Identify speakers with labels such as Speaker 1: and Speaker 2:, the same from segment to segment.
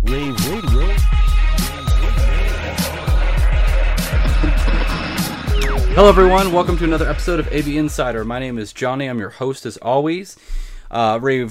Speaker 1: Rave Radio. Hello everyone, welcome to another episode of AV Insider. My name is Johnny, I'm your host as always. AV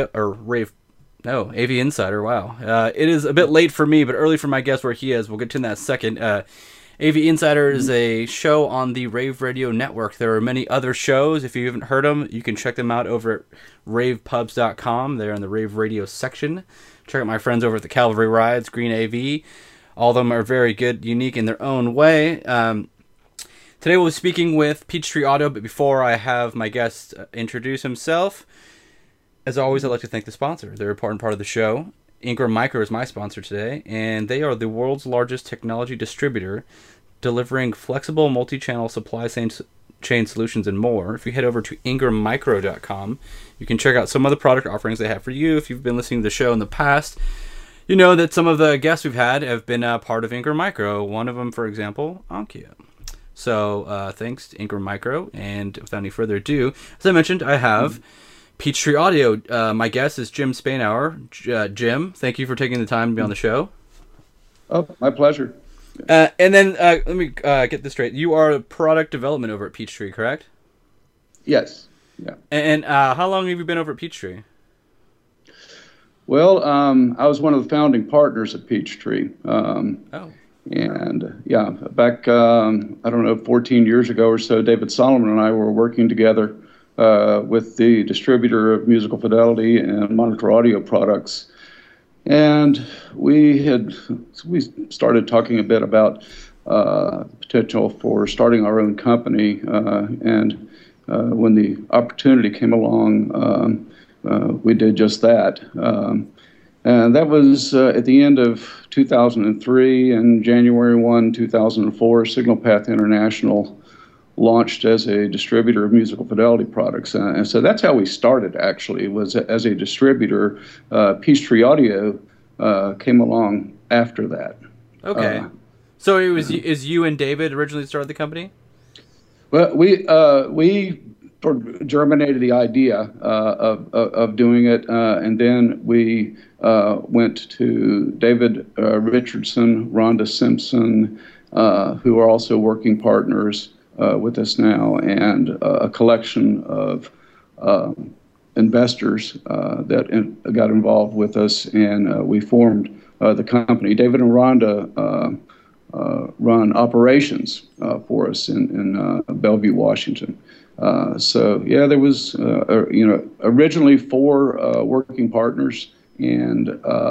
Speaker 1: Insider, wow. It is a bit late for me, but early for my guest where he is. We'll get to that in a second. AV Insider is a show on the Rave Radio Network. There are many other shows. If you haven't heard them, you can check them out over at ravepubs.com. They're in the Rave Radio section. Check out my friends over at the Cavalry Rides, Green AV. All of them are very good, unique in their own way. Today we'll be speaking with Peachtree Audio, but before I have my guest introduce himself, as always, I'd like to thank the sponsor. They're an important part of the show. Ingram Micro is my sponsor today, and they are the world's largest technology distributor, delivering flexible multi-channel supply chain solutions and more. If you head over to ingrammicro.com, you can check out some of the product offerings they have for you. If you've been listening to the show in the past, you know that some of the guests we've had have been part of Ingram Micro. One of them, for example, Onkyo. So thanks to Ingram Micro, and without any further ado, as I mentioned, I have Peachtree Audio. My guest is Jim Spainhour. Jim, thank you for taking the time to be on the show.
Speaker 2: Oh, my pleasure.
Speaker 1: And then let me get this straight. You are product development over at Peachtree, correct?
Speaker 2: Yes. Yeah.
Speaker 1: And how long have you been over at Peachtree?
Speaker 2: Well, I was one of the founding partners at Peachtree. And yeah, back, I don't know, 14 years ago or so, David Solomon and I were working together with the distributor of Musical Fidelity and Monitor Audio products. And we started talking a bit about potential for starting our own company. And when the opportunity came along, we did just that. And that was at the end of 2003, and January 1, 2004, Signal Path International launched as a distributor of Musical Fidelity products. And so that's how we started, actually, was as a distributor. Peachtree Audio came along after that.
Speaker 1: Okay. So it was is you and David originally started the company?
Speaker 2: Well, we germinated the idea of doing it, and then we went to David Richardson, Rhonda Simpson, who are also working partners with us now, and a collection of investors that got involved with us, and we formed the company. David and Rhonda run operations for us in Bellevue, Washington. So yeah, there was originally 4 working partners and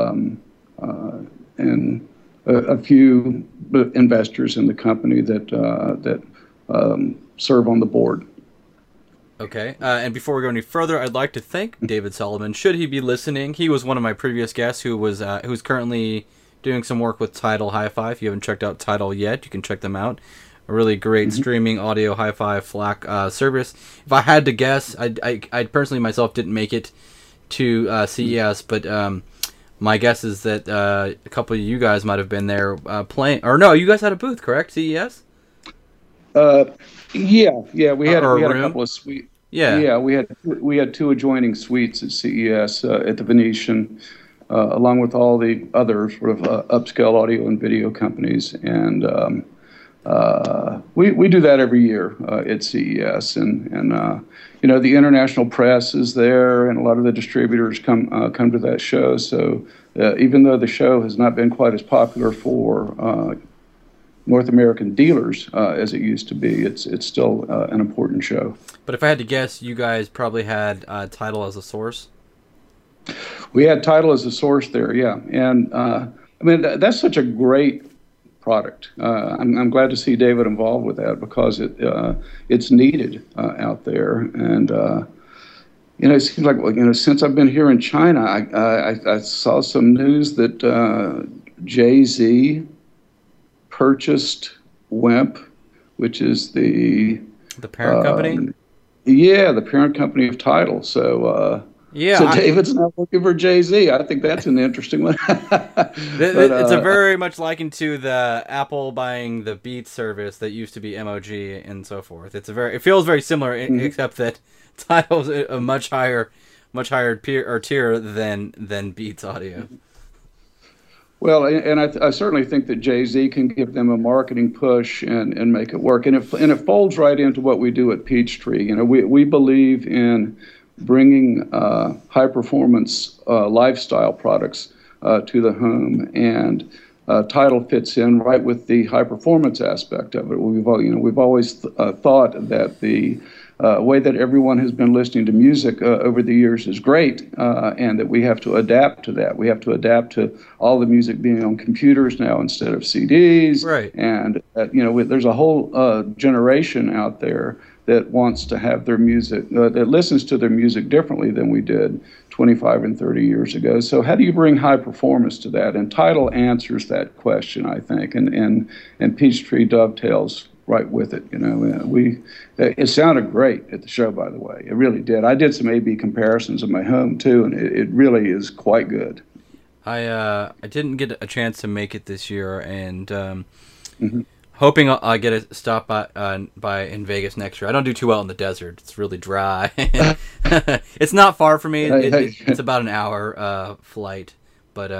Speaker 2: a few investors in the company that serve on the board.
Speaker 1: Okay, and before we go any further, I'd like to thank David Solomon. Should he be listening, he was one of my previous guests who's currently doing some work with Tidal Hi-Fi. If you haven't checked out Tidal yet, you can check them out. A really great streaming audio hi-fi FLAC service. If I had to guess, I personally myself didn't make it to CES, but my guess is that a couple of you guys might have been there playing. Or no, you guys had a booth, correct? CES?
Speaker 2: Yeah, we had a couple of suites.
Speaker 1: Yeah,
Speaker 2: we had 2 adjoining suites at CES at the Venetian, along with all the other sort of upscale audio and video companies, and we do that every year at CES, and the international press is there, and a lot of the distributors come to that show. So even though the show has not been quite as popular for North American dealers as it used to be, it's still an important show.
Speaker 1: But if I had to guess, you guys probably had Tidal as a source.
Speaker 2: We had Tidal as a source there, yeah, and that's such a great product. I'm glad to see David involved with that, because it's needed out there, and it seems like since I've been here in China, I saw some news that Jay-Z purchased WEMP, which is the
Speaker 1: parent company.
Speaker 2: Yeah, the parent company of Tidal. So. So David's not working for Jay-Z. I think that's an interesting one.
Speaker 1: It's a very much likened to the Apple buying the Beats service that used to be MOG and so forth. It feels very similar, except that Tidal's a much higher tier than Beats Audio.
Speaker 2: Well, and I certainly think that Jay-Z can give them a marketing push and make it work. And it folds right into what we do at Peachtree. You know, we believe in bringing high performance lifestyle products to the home, and Tidal fits in right with the high performance aspect of it. We've always thought that the way that everyone has been listening to music over the years is great, and that we have to adapt to that. We have to adapt to all the music being on computers now instead of CDs.
Speaker 1: Right.
Speaker 2: And there's a whole generation out there that wants to have their music, that listens to their music differently than we did 25 and 30 years ago. So how do you bring high performance to that? And Tidal answers that question, I think, and Peachtree dovetails right with it. You know, it sounded great at the show, by the way. It really did. I did some A/B comparisons in my home too, and it really is quite good.
Speaker 1: I didn't get a chance to make it this year, and hoping I get a stop by in Vegas next year. I don't do too well in the desert. It's really dry. It's not far from me. It's about an hour flight, but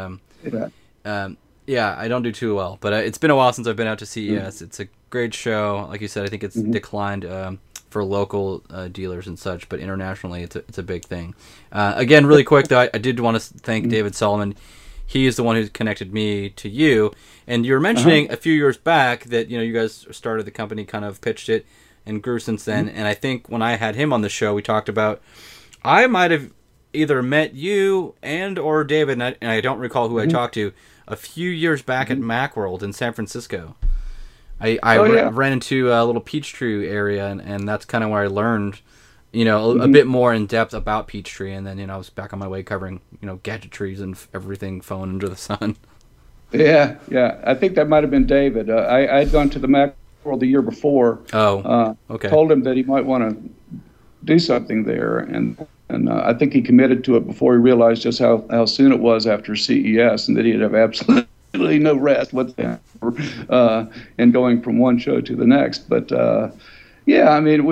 Speaker 1: yeah, I don't do too well. But it's been a while since I've been out to CES. It's a great show. Like you said, I think it's declined for local dealers and such, but internationally it's a big thing. Again, really quick though, I did want to thank David Solomon. He is the one who connected me to you, and you were mentioning a few years back that you guys started the company, kind of pitched it, and grew since then. And I think when I had him on the show, we talked about I might have either met you and or David, and I don't recall who I talked to, a few years back at Macworld in San Francisco. I ran into a little Peachtree area, and that's kind of where I learned, a bit more in depth about Peachtree. And then, I was back on my way covering, gadgetries and everything phone under the sun.
Speaker 2: Yeah. I think that might have been David. I'd gone to the Macworld the year before.
Speaker 1: Oh, okay.
Speaker 2: Told him that he might want to do something there, and I think he committed to it before he realized just how soon it was after CES, and that he'd have absolutely no rest whatsoever, and going from one show to the next. But yeah, I mean,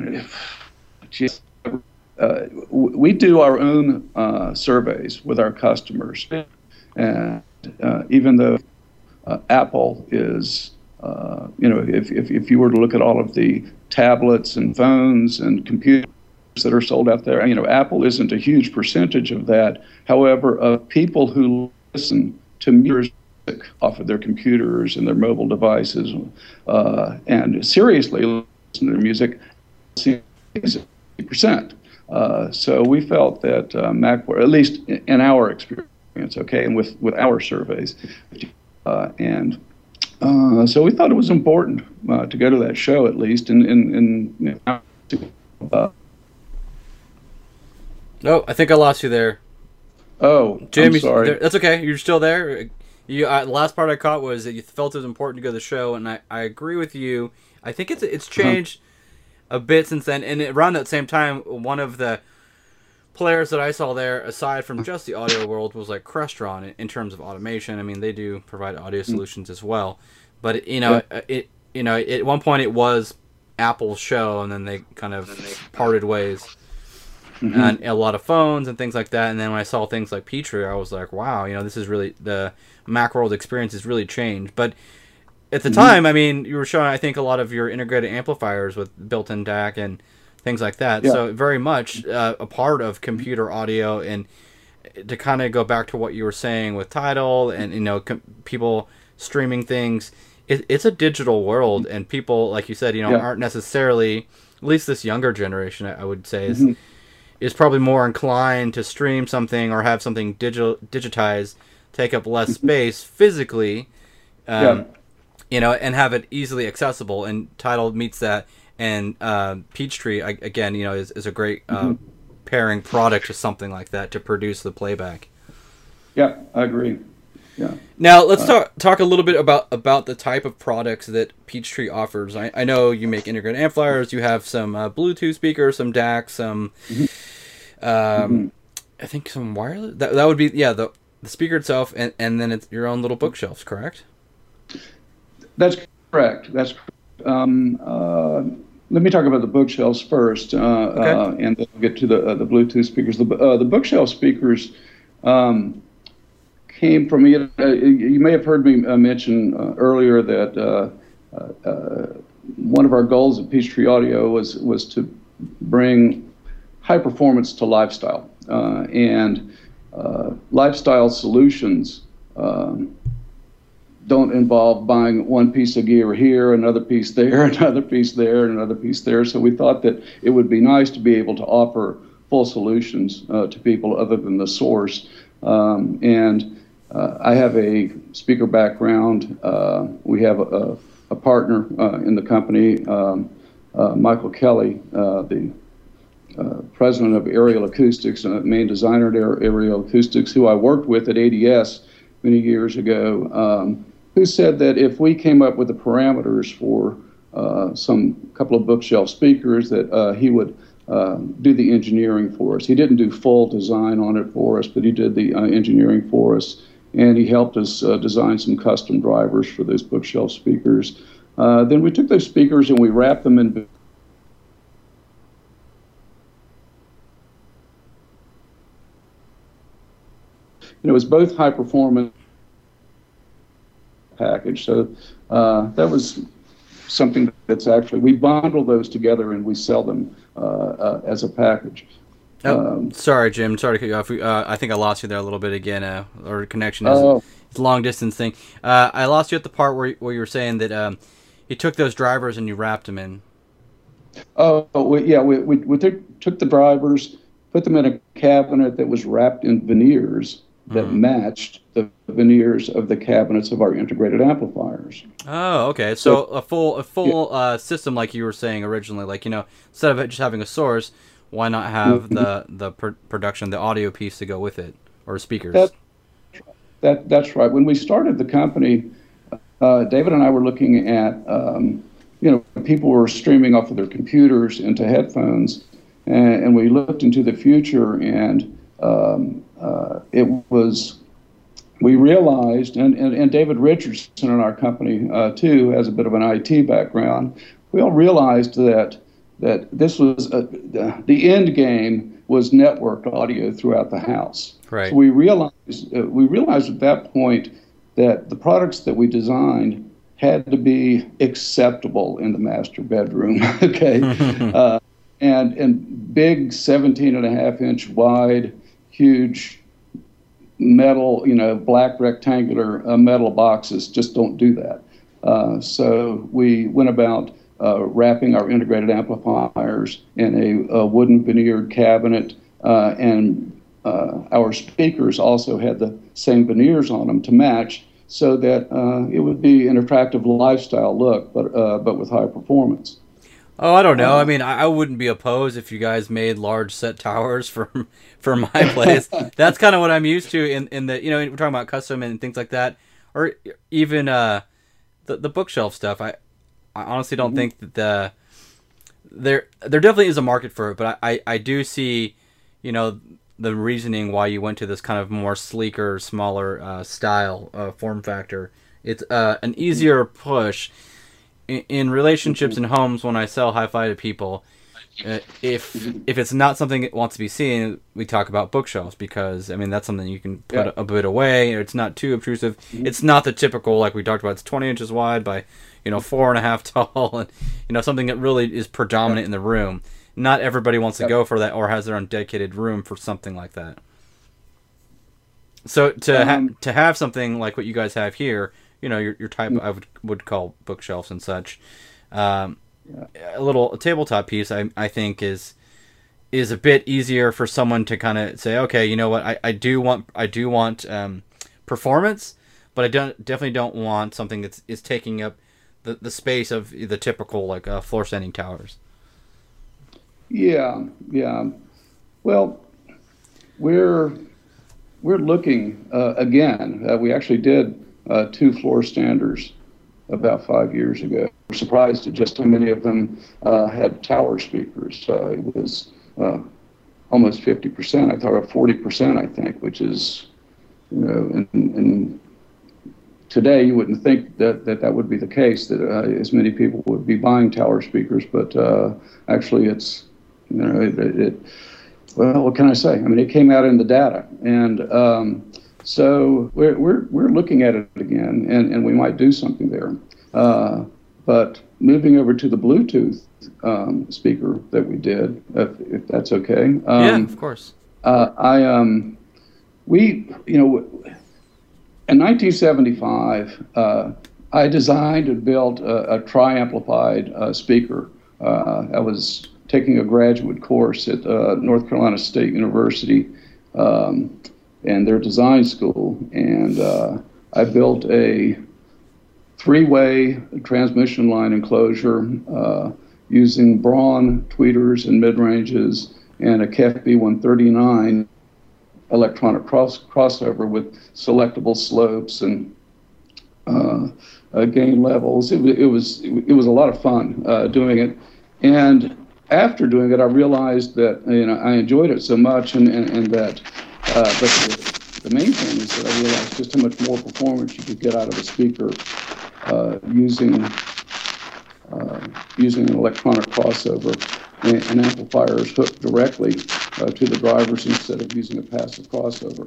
Speaker 2: we do our own surveys with our customers, and even though Apple is, if you were to look at all of the tablets and phones and computers that are sold out there, Apple isn't a huge percentage of that. However, of people who listen to music off of their computers and their mobile devices, and seriously listen to their music, 60%. So we felt that Macworld, at least in our experience, and with our surveys, so we thought it was important to go to that show at least,
Speaker 1: Oh, I think I lost you there.
Speaker 2: Oh,
Speaker 1: Jamie,
Speaker 2: I'm sorry.
Speaker 1: That's okay. You're still there. The last part I caught was that you felt it was important to go to the show, and I agree with you. I think it's changed a bit since then. And around that same time, one of the players that I saw there, aside from just the audio world, was like Crestron in terms of automation. I mean, they do provide audio solutions as well. But at one point it was Apple's show, and then they kind of parted ways. And a lot of phones and things like that. And then when I saw things like Peachtree, I was like, wow, this is really, the Macworld experience has really changed. But at the time, I mean, you were showing, I think, a lot of your integrated amplifiers with built-in DAC and things like that. Yeah. So very much a part of computer audio. And to kind of go back to what you were saying with Tidal and, people streaming things, it's a digital world. And people, like you said, aren't necessarily, at least this younger generation, I would say, is probably more inclined to stream something or have something digitized, take up less space physically, and have it easily accessible. And Tidal meets that. And Peachtree, again, is a great pairing product to something like that to produce the playback.
Speaker 2: Yeah, I agree. Yeah.
Speaker 1: Now let's talk a little bit about the type of products that Peachtree offers. I know you make integrated amplifiers. You have some Bluetooth speakers, some DAC, some I think some wireless. That would be the speaker itself, and then it's your own little bookshelves, correct?
Speaker 2: That's correct. That's let me talk about the bookshelves first, okay. And then we'll get to the Bluetooth speakers. The bookshelf speakers came from, you may have heard me mention earlier that one of our goals at Peachtree Audio was to bring high performance to lifestyle, and lifestyle solutions don't involve buying one piece of gear here, another piece there, another piece there, and another piece there. So we thought that it would be nice to be able to offer full solutions to people other than the source. I have a speaker background. We have a partner in the company, Michael Kelly, the president of Aerial Acoustics, main designer at Aerial Acoustics, who I worked with at ADS many years ago, who said that if we came up with the parameters for some couple of bookshelf speakers, that he would do the engineering for us. He didn't do full design on it for us, but he did the engineering for us, and he helped us design some custom drivers for those bookshelf speakers. Then we took those speakers and we wrapped them in it was both high performance package. So that was something that's actually, we bundle those together and we sell them as a package.
Speaker 1: Sorry, Jim. Sorry to cut you off. I think I lost you there a little bit again. Or connection is it's a long distance thing. I lost you at the part where you were saying that you took those drivers and you wrapped them in.
Speaker 2: We took the drivers, put them in a cabinet that was wrapped in veneers that matched the veneers of the cabinets of our integrated amplifiers.
Speaker 1: Oh, okay. So a full system, like you were saying originally, like, instead of just having a source, why not have the production, the audio piece to go with it, or speakers?
Speaker 2: That's right. When we started the company, David and I were looking at, people were streaming off of their computers into headphones, and we looked into the future, and we realized, and David Richardson in our company too has a bit of an IT background. We all realized that this was the end game was networked audio throughout the house.
Speaker 1: Right.
Speaker 2: So we realized at that point that the products that we designed had to be acceptable in the master bedroom. Okay, and big 17.5-inch wide, huge metal, black rectangular metal boxes just don't do that. So we went about wrapping our integrated amplifiers in a wooden veneered cabinet, and our speakers also had the same veneers on them to match, so that it would be an attractive lifestyle look, but with high performance.
Speaker 1: Oh, I don't know. I mean, I wouldn't be opposed if you guys made large set towers for my place. That's kind of what I'm used to in the, we're talking about custom and things like that, or even the bookshelf stuff. I honestly don't think that there definitely is a market for it, but I do see, the reasoning why you went to this kind of more sleeker, smaller style form factor. It's an easier push. In relationships and homes, when I sell hi-fi to people, if it's not something that wants to be seen, we talk about bookshelves, because that's something you can put a bit away. It's not too obtrusive. It's not the typical, like we talked about. It's 20 inches wide by 4.5 tall, and something that really is predominant in the room. Not everybody wants to go for that or has their own dedicated room for something like that. So to have something like what you guys have here. Your type I would call bookshelves and such. A little tabletop piece I think is a bit easier for someone to kind of say, okay, you know what, I do want performance, but I definitely don't want something that is taking up the space of the typical like floor standing towers.
Speaker 2: Yeah. Well, we're looking again. We actually did 2 floor standers about 5 years ago. We're surprised at just how many of them had tower speakers. It was almost 50%. I thought 40%, I think, which is, and today you wouldn't think that would be the case, that as many people would be buying tower speakers, but actually it's, well, what can I say? It came out in the data. And So we're looking at it again, and we might do something there. But moving over to the Bluetooth speaker that we did, if that's okay.
Speaker 1: Yeah, of course.
Speaker 2: We, in 1975, I designed and built a tri-amplified speaker. I was taking a graduate course at North Carolina State University and their design school, and I built a three-way transmission line enclosure using Braun tweeters and mid-ranges and a KEF B139 electronic crossover with selectable slopes and gain levels. It was a lot of fun doing it, and after doing it, I realized that I enjoyed it so much, and that. But the main thing is that I realized just how much more performance you could get out of a speaker using an electronic crossover and amplifiers hooked directly to the drivers instead of using a passive crossover.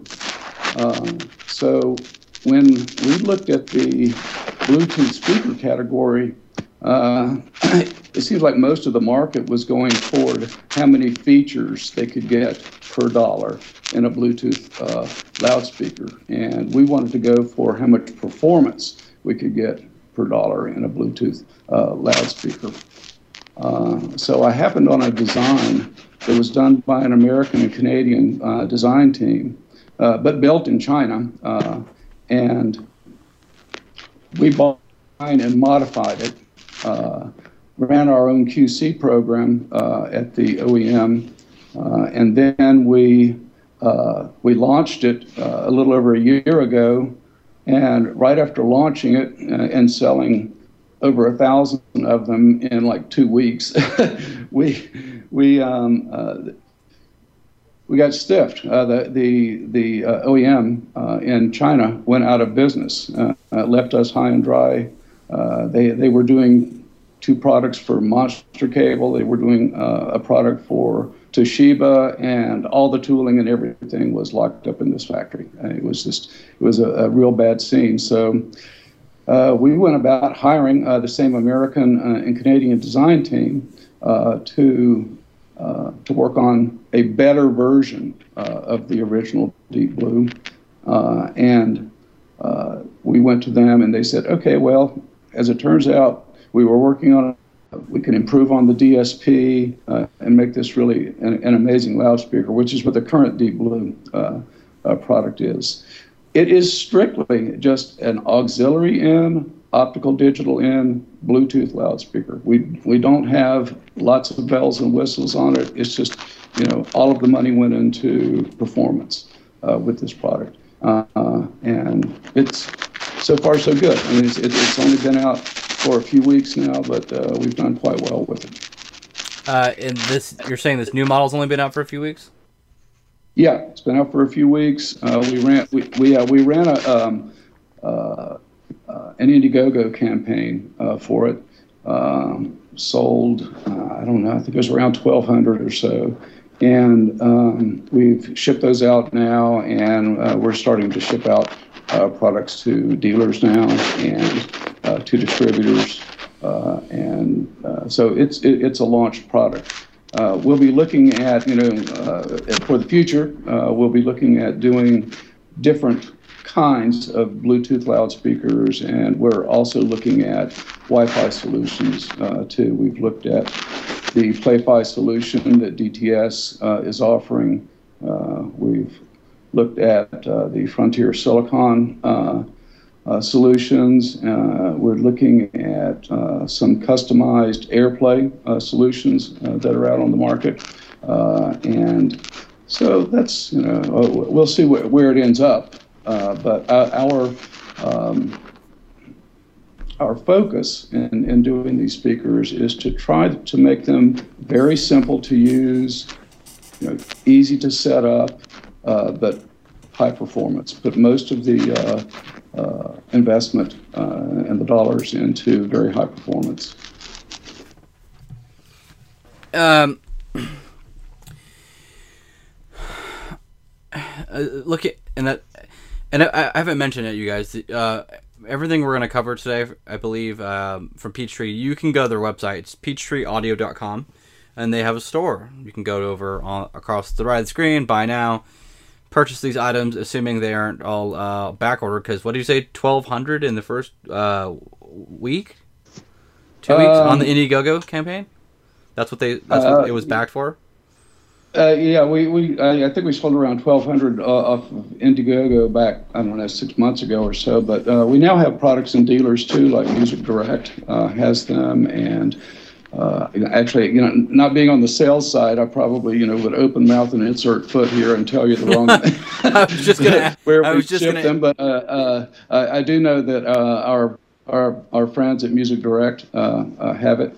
Speaker 2: So when we looked at the Bluetooth speaker category, it seems like most of the market was going toward how many features they could get per dollar in a Bluetooth loudspeaker. And we wanted to go for how much performance we could get per dollar in a Bluetooth loudspeaker. So I happened on a design that was done by an American and Canadian design team, but built in China. And we bought it and modified it, ran our own QC program at the OEM, and then we launched it a little over a year ago. And right after launching it and selling over 1,000 of them in like 2 weeks, we got stiffed. The OEM in China went out of business, left us high and dry. They were doing 2 products for Monster Cable. They were doing a product for Toshiba, and all the tooling and everything was locked up in this factory. It was a real bad scene. So we went about hiring the same American and Canadian design team to work on a better version of the original Deep Blue. And we went to them and they said, okay, well, as it turns out, we were working on we can improve on the DSP and make this really an amazing loudspeaker, which is what the current Deep Blue product is. It is strictly just an auxiliary in, optical digital in, Bluetooth loudspeaker. We don't have lots of bells and whistles on it. It's just, all of the money went into performance with this product. And it's so far so good. I mean, it's only been out for a few weeks now, but we've done quite well with it.
Speaker 1: And you're saying this new model's only been out for a few weeks?
Speaker 2: Yeah, it's been out for a few weeks. We ran an Indiegogo campaign for it. Sold, I don't know, I think it was around 1,200 or so. And we've shipped those out now, and we're starting to ship out products to dealers now and to distributors. So it's a launched product. We'll be looking at, for the future, we'll be looking at doing different kinds of Bluetooth loudspeakers, and we're also looking at Wi-Fi solutions too. We've looked at the Play-Fi solution that DTS is offering. We've looked at the Frontier Silicon solutions. We're looking at some customized AirPlay solutions that are out on the market. And so that's, we'll see where it ends up. But our focus in doing these speakers is to try to make them very simple to use, easy to set up, but high performance. Put most of the investment and the dollars into very high performance.
Speaker 1: Look at and that. And I haven't mentioned it, you guys. Everything we're going to cover today, I believe, from Peachtree, you can go to their website. It's peachtreeaudio.com, and they have a store. You can go over across the right of the screen, buy now, purchase these items, assuming they aren't all back ordered. Because what did you say, 1,200 in the first week? 2 weeks on the Indiegogo campaign? That's what what it was backed for?
Speaker 2: Yeah, I think we sold around 1,200 off of Indiegogo back, I don't know, 6 months ago or so. But we now have products in dealers too, like Music Direct has them. And actually, not being on the sales side, I probably, would open mouth and insert foot here and tell you the wrong
Speaker 1: I was just gonna.
Speaker 2: where we ship them. But I do know that our friends at Music Direct have it.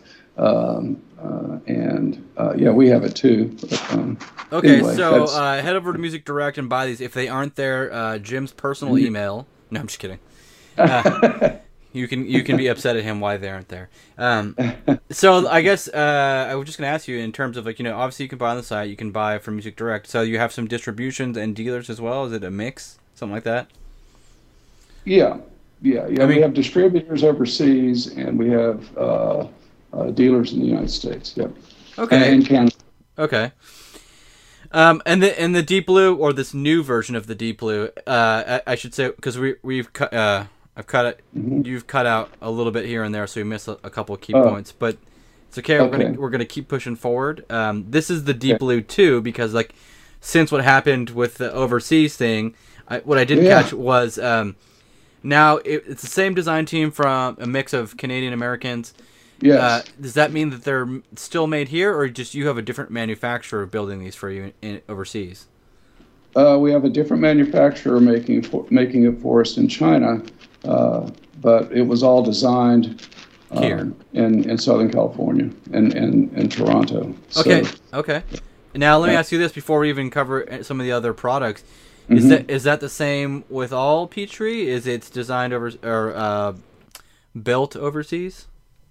Speaker 2: Yeah, we have it too. But,
Speaker 1: okay,
Speaker 2: anyway,
Speaker 1: so head over to Music Direct and buy these. If they aren't there, Jim's personal email. No, I'm just kidding. You can be upset at him why they aren't there. So I guess I was just going to ask you in terms of obviously you can buy on the site, you can buy from Music Direct. So you have some distributions and dealers as well. Is it a mix, something like that?
Speaker 2: Yeah. We have distributors overseas, and we have dealers in the United States. Yep.
Speaker 1: Okay.
Speaker 2: And Canada.
Speaker 1: Okay. And the Deep Blue, or this new version of the Deep Blue, I should say, because we've cut, I've cut it. Mm-hmm. You've cut out a little bit here and there, so you missed a couple of key points. But it's okay. We're gonna keep pushing forward. This is the Deep Blue 2 because since what happened with the overseas thing, what I didn't catch was now it's the same design team from a mix of Canadian Americans.
Speaker 2: Yes.
Speaker 1: Does that mean that they're still made here, or just you have a different manufacturer building these for you overseas?
Speaker 2: We have a different manufacturer making it for us in China, but it was all designed
Speaker 1: here
Speaker 2: in Southern California and Toronto.
Speaker 1: Okay. Now let me ask you this before we even cover some of the other products: is that the same with all Peachtree? Is it designed or built overseas?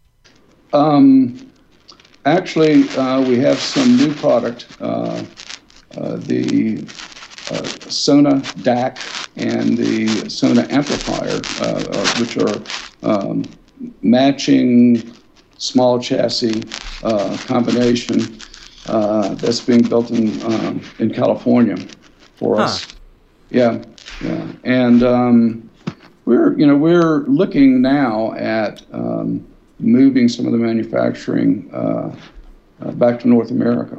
Speaker 2: Actually, we have some new product, the Sona DAC and the Sona amplifier, which are matching small chassis combination that's being built in California for us. Yeah, and we're looking now at moving some of the manufacturing back to North America.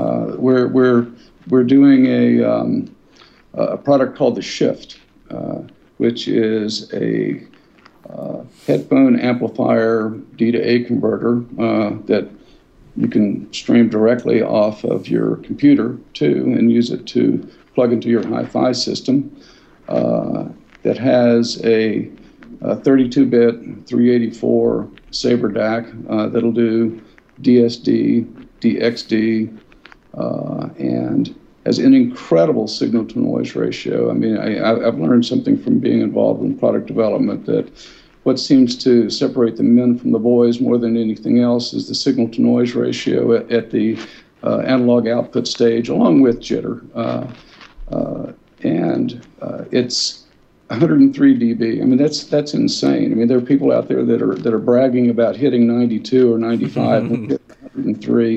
Speaker 2: We're doing a product called the Shift, which is a headphone amplifier D to A converter that you can stream directly off of your computer too, and use it to plug into your hi-fi system. That has a 32-bit 384 Sabre DAC that'll do DSD, DXD, and has an incredible signal-to-noise ratio. I mean, I've learned something from being involved in product development, that what seems to separate the men from the boys more than anything else is the signal-to-noise ratio at the analog output stage, along with jitter. It's 103 dB. I mean, that's insane. I mean, there are people out there that are bragging about hitting 92 or 95 and hit 103.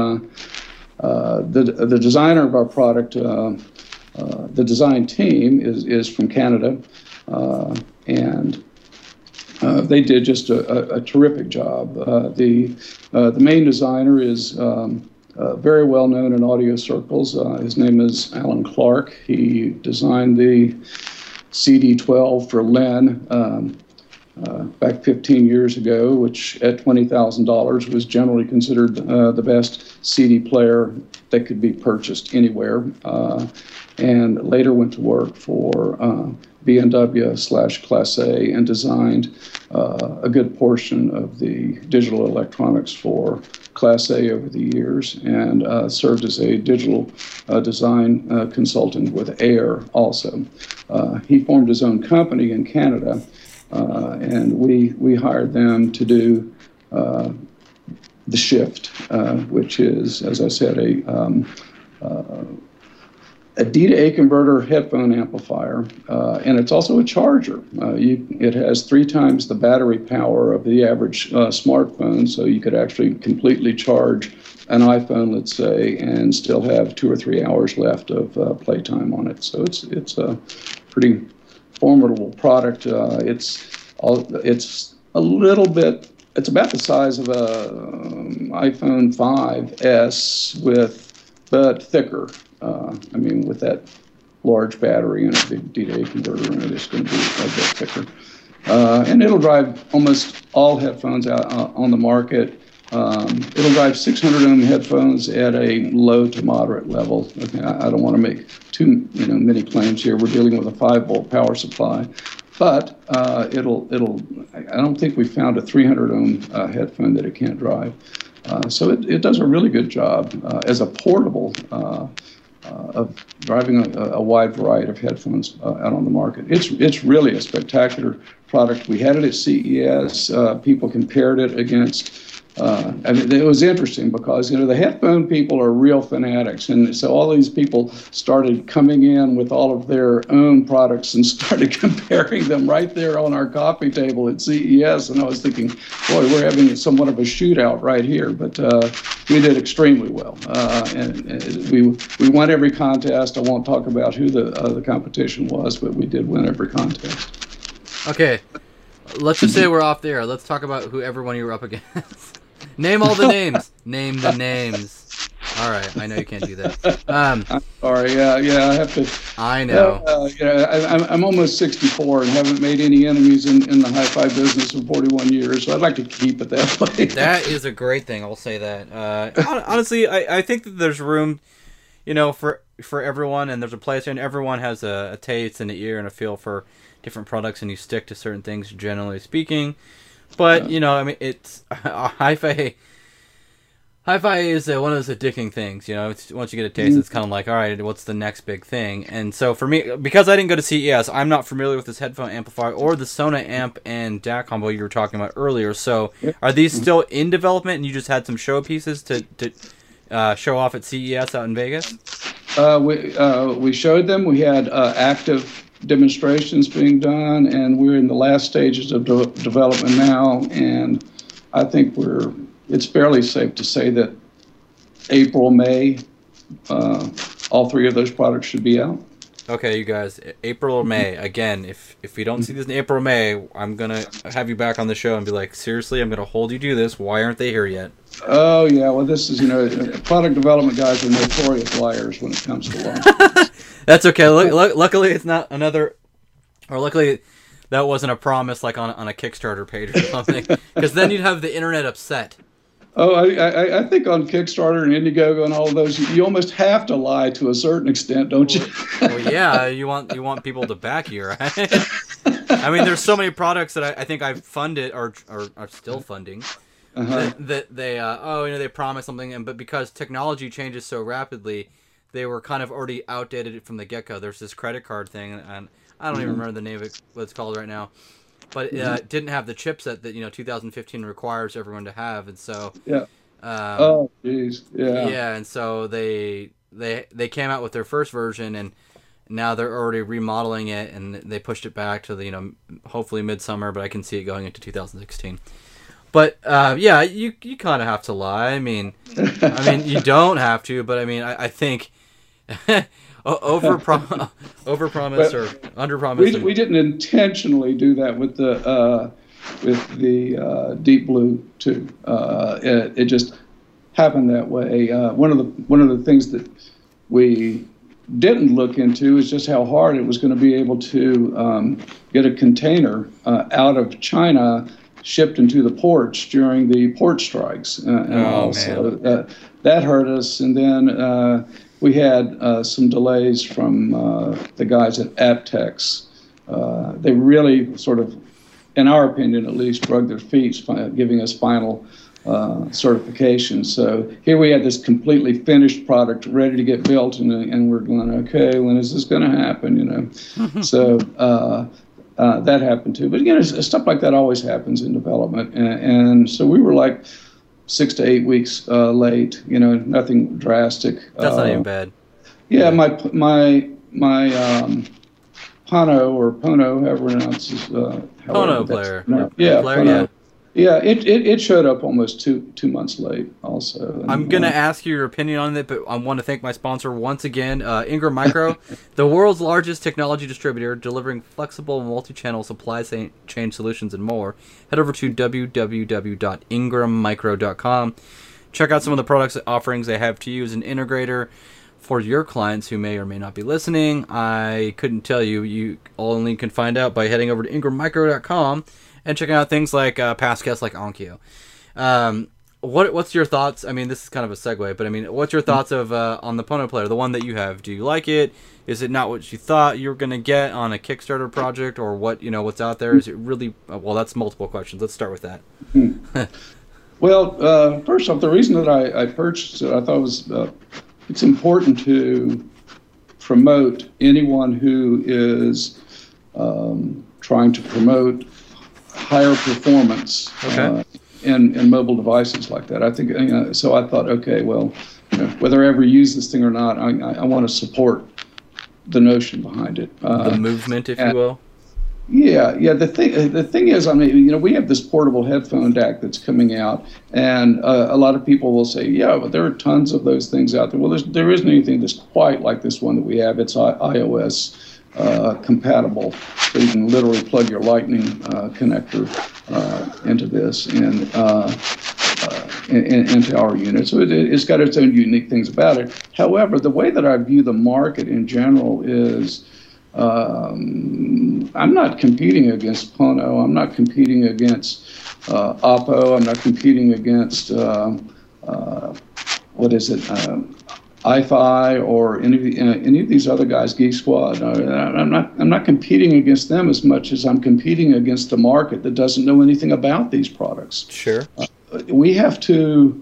Speaker 2: The designer of our product, the design team is from Canada, and they did just a terrific job. The main designer is very well known in audio circles. His name is Alan Clark. He designed the CD12 for Len back 15 years ago, which at $20,000 was generally considered the best CD player that could be purchased anywhere, and later went to work for B&W/Class A and designed a good portion of the digital electronics for Class A over the years, and served as a digital design consultant with Air also. He formed his own company in Canada, and we hired them to do the Shift, which is, as I said, a D to A converter headphone amplifier, and it's also a charger. It has 3 times the battery power of the average smartphone, so you could actually completely charge an iPhone, let's say, and still have 2 or 3 hours left of playtime on it. So it's a pretty formidable product. It's a little bit. It's about the size of a iPhone 5S but thicker. I mean, with that large battery and a big D-to-A converter in it, it's going to be a bit thicker. And it'll drive almost all headphones out on the market. It'll drive 600 ohm headphones at a low to moderate level. Okay, I don't want to make too many claims here. We're dealing with a 5-volt power supply, but I don't think we found a 300 ohm headphone that it can't drive. So it does a really good job as a portable of driving a wide variety of headphones out on the market. It's really a spectacular product. We had it at CES. People compared it against. I mean, it was interesting because the headphone people are real fanatics, and so all these people started coming in with all of their own products and started comparing them right there on our coffee table at CES. And I was thinking, boy, we're having somewhat of a shootout right here. But we did extremely well, and we won every contest. I won't talk about who the competition was, but we did win every contest.
Speaker 1: Okay, let's just say we're off the air. Let's talk about who everyone you were up against. Name all the names. Name the names. All right, I know you can't do that.
Speaker 2: I'm sorry. Yeah, I have to.
Speaker 1: I know.
Speaker 2: I'm almost 64 and haven't made any enemies in the hi-fi business in 41 years, so I'd like to keep it that way.
Speaker 1: That is a great thing. I'll say that. Honestly, I think that there's room, for everyone, and there's a place, and everyone has a taste and an ear and a feel for different products, and you stick to certain things, generally speaking. But, I mean, it's hi-fi is one of those addicting things, once you get a taste, it's kind of like, all right, what's the next big thing? And so for me, because I didn't go to CES, I'm not familiar with this headphone amplifier or the Sona amp and DAC combo you were talking about earlier. So are these still in development and you just had some show pieces to show off at CES out in Vegas?
Speaker 2: We showed them. We had active demonstrations being done, and we're in the last stages of development now, and I think it's fairly safe to say that April, May, all 3 of those products should be out.
Speaker 1: Okay, you guys, April or May. Again, if we don't see this in April or May, I'm going to have you back on the show and be like, seriously, I'm going to hold you to this. Why aren't they here yet?
Speaker 2: Oh, yeah, well, this is, product development guys are notorious liars when it comes to launch.
Speaker 1: That's okay. Luckily, it's not another, or luckily, that wasn't a promise like on a Kickstarter page or something, because then you'd have the internet upset.
Speaker 2: Oh, I think on Kickstarter and Indiegogo and all of those, you almost have to lie to a certain extent, don't you?
Speaker 1: Well, yeah, you want people to back you, right? I mean, there's so many products that I think I've funded or are still funding. That they they promise something, but because technology changes so rapidly, they were kind of already outdated from the get-go. There's this credit card thing, and I don't even remember the name of it, what it's called right now, but it didn't have the chipset that 2015 requires everyone to have, and so
Speaker 2: oh jeez,
Speaker 1: and so they came out with their first version, and now they're already remodeling it, and they pushed it back to the hopefully midsummer, but I can see it going into 2016. But you kind of have to lie. I mean, you don't have to, but I mean, I think overpromise or underpromise.
Speaker 2: We didn't intentionally do that with the Deep Blue 2. It just happened that way. One of the things that we didn't look into is just how hard it was going to be able to get a container out of China shipped into the ports during the port strikes. So that hurt us. And then we had some delays from the guys at Aptex. They really sort of, in our opinion at least, drug their feet, giving us final certification. So here we had this completely finished product ready to get built, and we're going, okay, when is this going to happen, So that happened too. But again, stuff like that always happens in development. And so we were like 6 to 8 weeks late, nothing drastic.
Speaker 1: That's not even bad.
Speaker 2: Yeah, my Pono or Pono, however it pronounces,
Speaker 1: Pono player.
Speaker 2: Yeah,
Speaker 1: Player, yeah.
Speaker 2: Pono. Yeah, it showed up almost two months late also.
Speaker 1: I'm
Speaker 2: And,
Speaker 1: going to ask you your opinion on it, but I want to thank my sponsor once again, Ingram Micro, the world's largest technology distributor, delivering flexible multi-channel supply chain solutions and more. Head over to www.ingrammicro.com. Check out some of the products offerings they have to you as an integrator. For your clients who may or may not be listening, I couldn't tell you. You only can find out by heading over to ingrammicro.com and checking out things like past guests like Onkyo. What's your thoughts? I mean, this is kind of a segue, but I mean, what's your thoughts of on the Pono player, the one that you have? Do you like it? Is it not what you thought you were going to get on a Kickstarter project, or what's out there? Is it really? Well, that's multiple questions. Let's start with that.
Speaker 2: Well, first off, the reason that I purchased it, I thought was it's important to promote anyone who is trying to promote higher performance in mobile devices like that. I think so. I thought, okay, well, whether I ever use this thing or not, I want to support the notion behind it.
Speaker 1: The movement, if you will.
Speaker 2: Yeah. The thing is, I mean, we have this portable headphone DAC that's coming out, and a lot of people will say, yeah, but there are tons of those things out there. Well, there isn't anything that's quite like this one that we have. It's iOS compatible, so you can literally plug your Lightning connector into this and into our unit. So it's got its own unique things about it. However, the way that I view the market in general is I'm not competing against Pono. I'm not competing against Oppo. I'm not competing against iFi or any of these other guys, Geek Squad. I'm not competing against them as much as I'm competing against the market that doesn't know anything about these products.
Speaker 1: Sure.
Speaker 2: We have to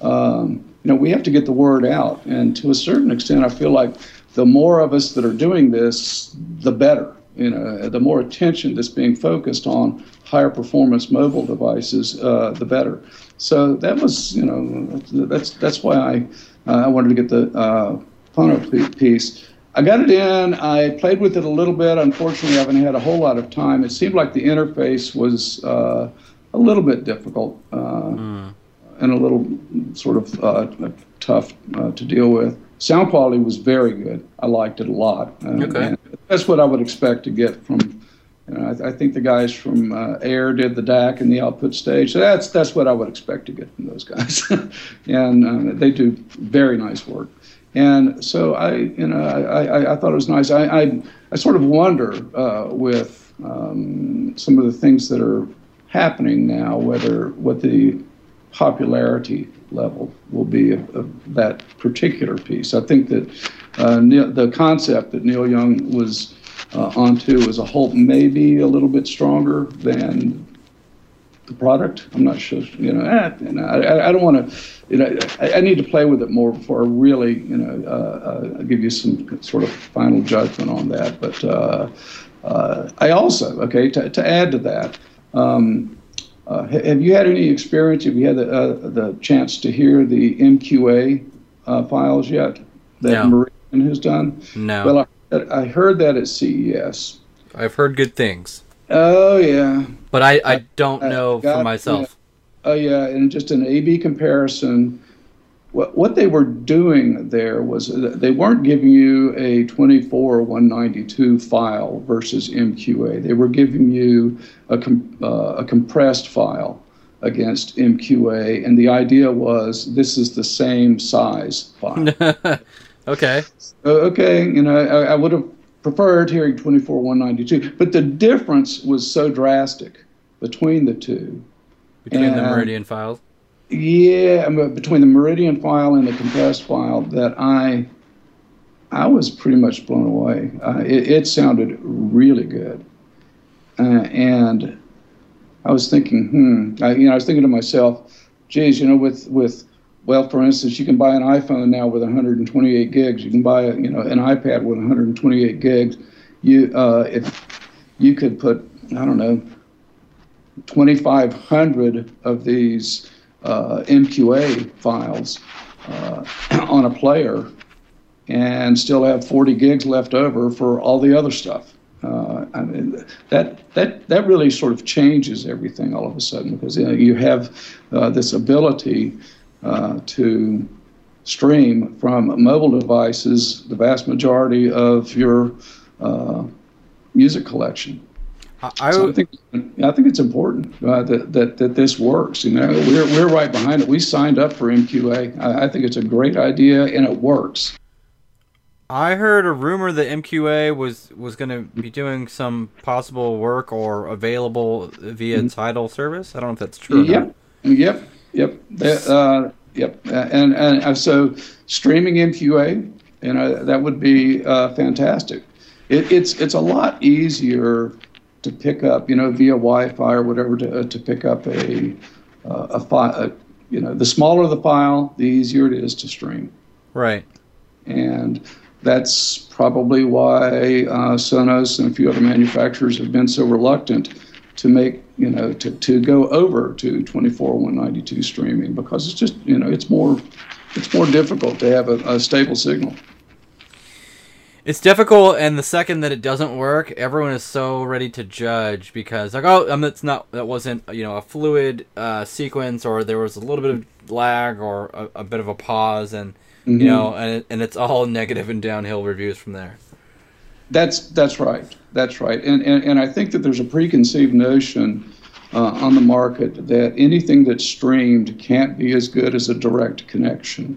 Speaker 2: we have to get the word out, and to a certain extent, I feel like the more of us that are doing this, the better. The more attention that's being focused on higher performance mobile devices, the better. So that was, that's why I wanted to get the Pono piece. I got it in. I played with it a little bit. Unfortunately, I haven't had a whole lot of time. It seemed like the interface was a little bit difficult and a little sort of tough to deal with. Sound quality was very good. I liked it a lot. And that's what I would expect to get from. I think the guys from Air did the DAC and the output stage. So that's what I would expect to get from those guys, and they do very nice work. And so I thought it was nice. I sort of wonder with some of the things that are happening now, what the popularity level will be of that particular piece. I think that the concept that Neil Young was onto as a whole may be a little bit stronger than the product. I'm not sure. I don't want to. I need to play with it more before I really, give you some sort of final judgment on that. But I also, to add to that. Have you had any experience? Have you had the chance to hear the MQA files yet that Meridian has done?
Speaker 1: No.
Speaker 2: Well, I heard that at CES.
Speaker 1: I've heard good things.
Speaker 2: Oh, yeah.
Speaker 1: But I don't know for myself.
Speaker 2: Oh, yeah, and just an A/B comparison. What they were doing there was they weren't giving you a 24/192 file versus MQA. They were giving you a compressed file against MQA, and the idea was this is the same size file.
Speaker 1: Okay.
Speaker 2: I would have preferred hearing 24/192, but the difference was so drastic between the two.
Speaker 1: Between the Meridian files?
Speaker 2: Yeah, between the Meridian file and the compressed file, that I was pretty much blown away. It sounded really good, and I was thinking, I was thinking to myself, geez, well, for instance, you can buy an iPhone now with 128 gigs. You can buy an iPad with 128 gigs. If you could put, I don't know, 2,500 of these MQA files on a player, and still have 40 gigs left over for all the other stuff. I mean, that really sort of changes everything all of a sudden, because you have this ability to stream from mobile devices the vast majority of your music collection. So I think it's important that this works. You know, we're right behind it. We signed up for MQA. I think it's a great idea, and it works.
Speaker 1: I heard a rumor that MQA was going to be doing some possible work or available via Tidal service. I don't know if that's true.
Speaker 2: Yep. And so streaming MQA, that would be fantastic. It's a lot easier to pick up, via Wi-Fi or whatever, to pick up a file. The smaller the file, the easier it is to stream.
Speaker 1: Right.
Speaker 2: And that's probably why Sonos and a few other manufacturers have been so reluctant to make, to go over to 24/192 streaming, because it's just, it's more difficult to have a stable signal.
Speaker 1: It's difficult, and the second that it doesn't work, everyone is so ready to judge, because that wasn't a fluid sequence, or there was a little bit of lag or a bit of a pause, and and it's all negative and downhill reviews from there.
Speaker 2: That's right, and I think that there's a preconceived notion on the market that anything that's streamed can't be as good as a direct connection,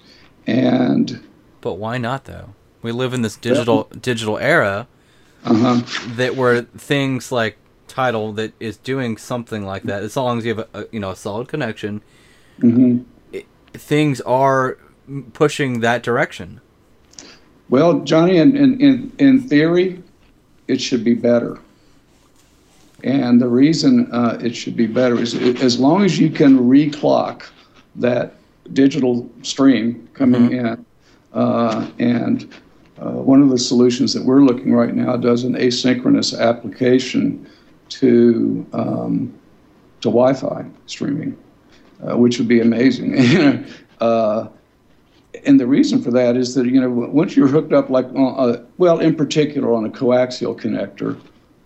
Speaker 1: but why not though? We live in this digital era that where things like Tidal that is doing something like that, as long as you have a solid connection, things are pushing that direction.
Speaker 2: Well, Johnny, in theory, it should be better. And the reason it should be better is as long as you can reclock that digital stream coming in, and one of the solutions that we're looking right now does an asynchronous application to Wi-Fi streaming, which would be amazing. And the reason for that is that once you're hooked up, like in particular on a coaxial connector,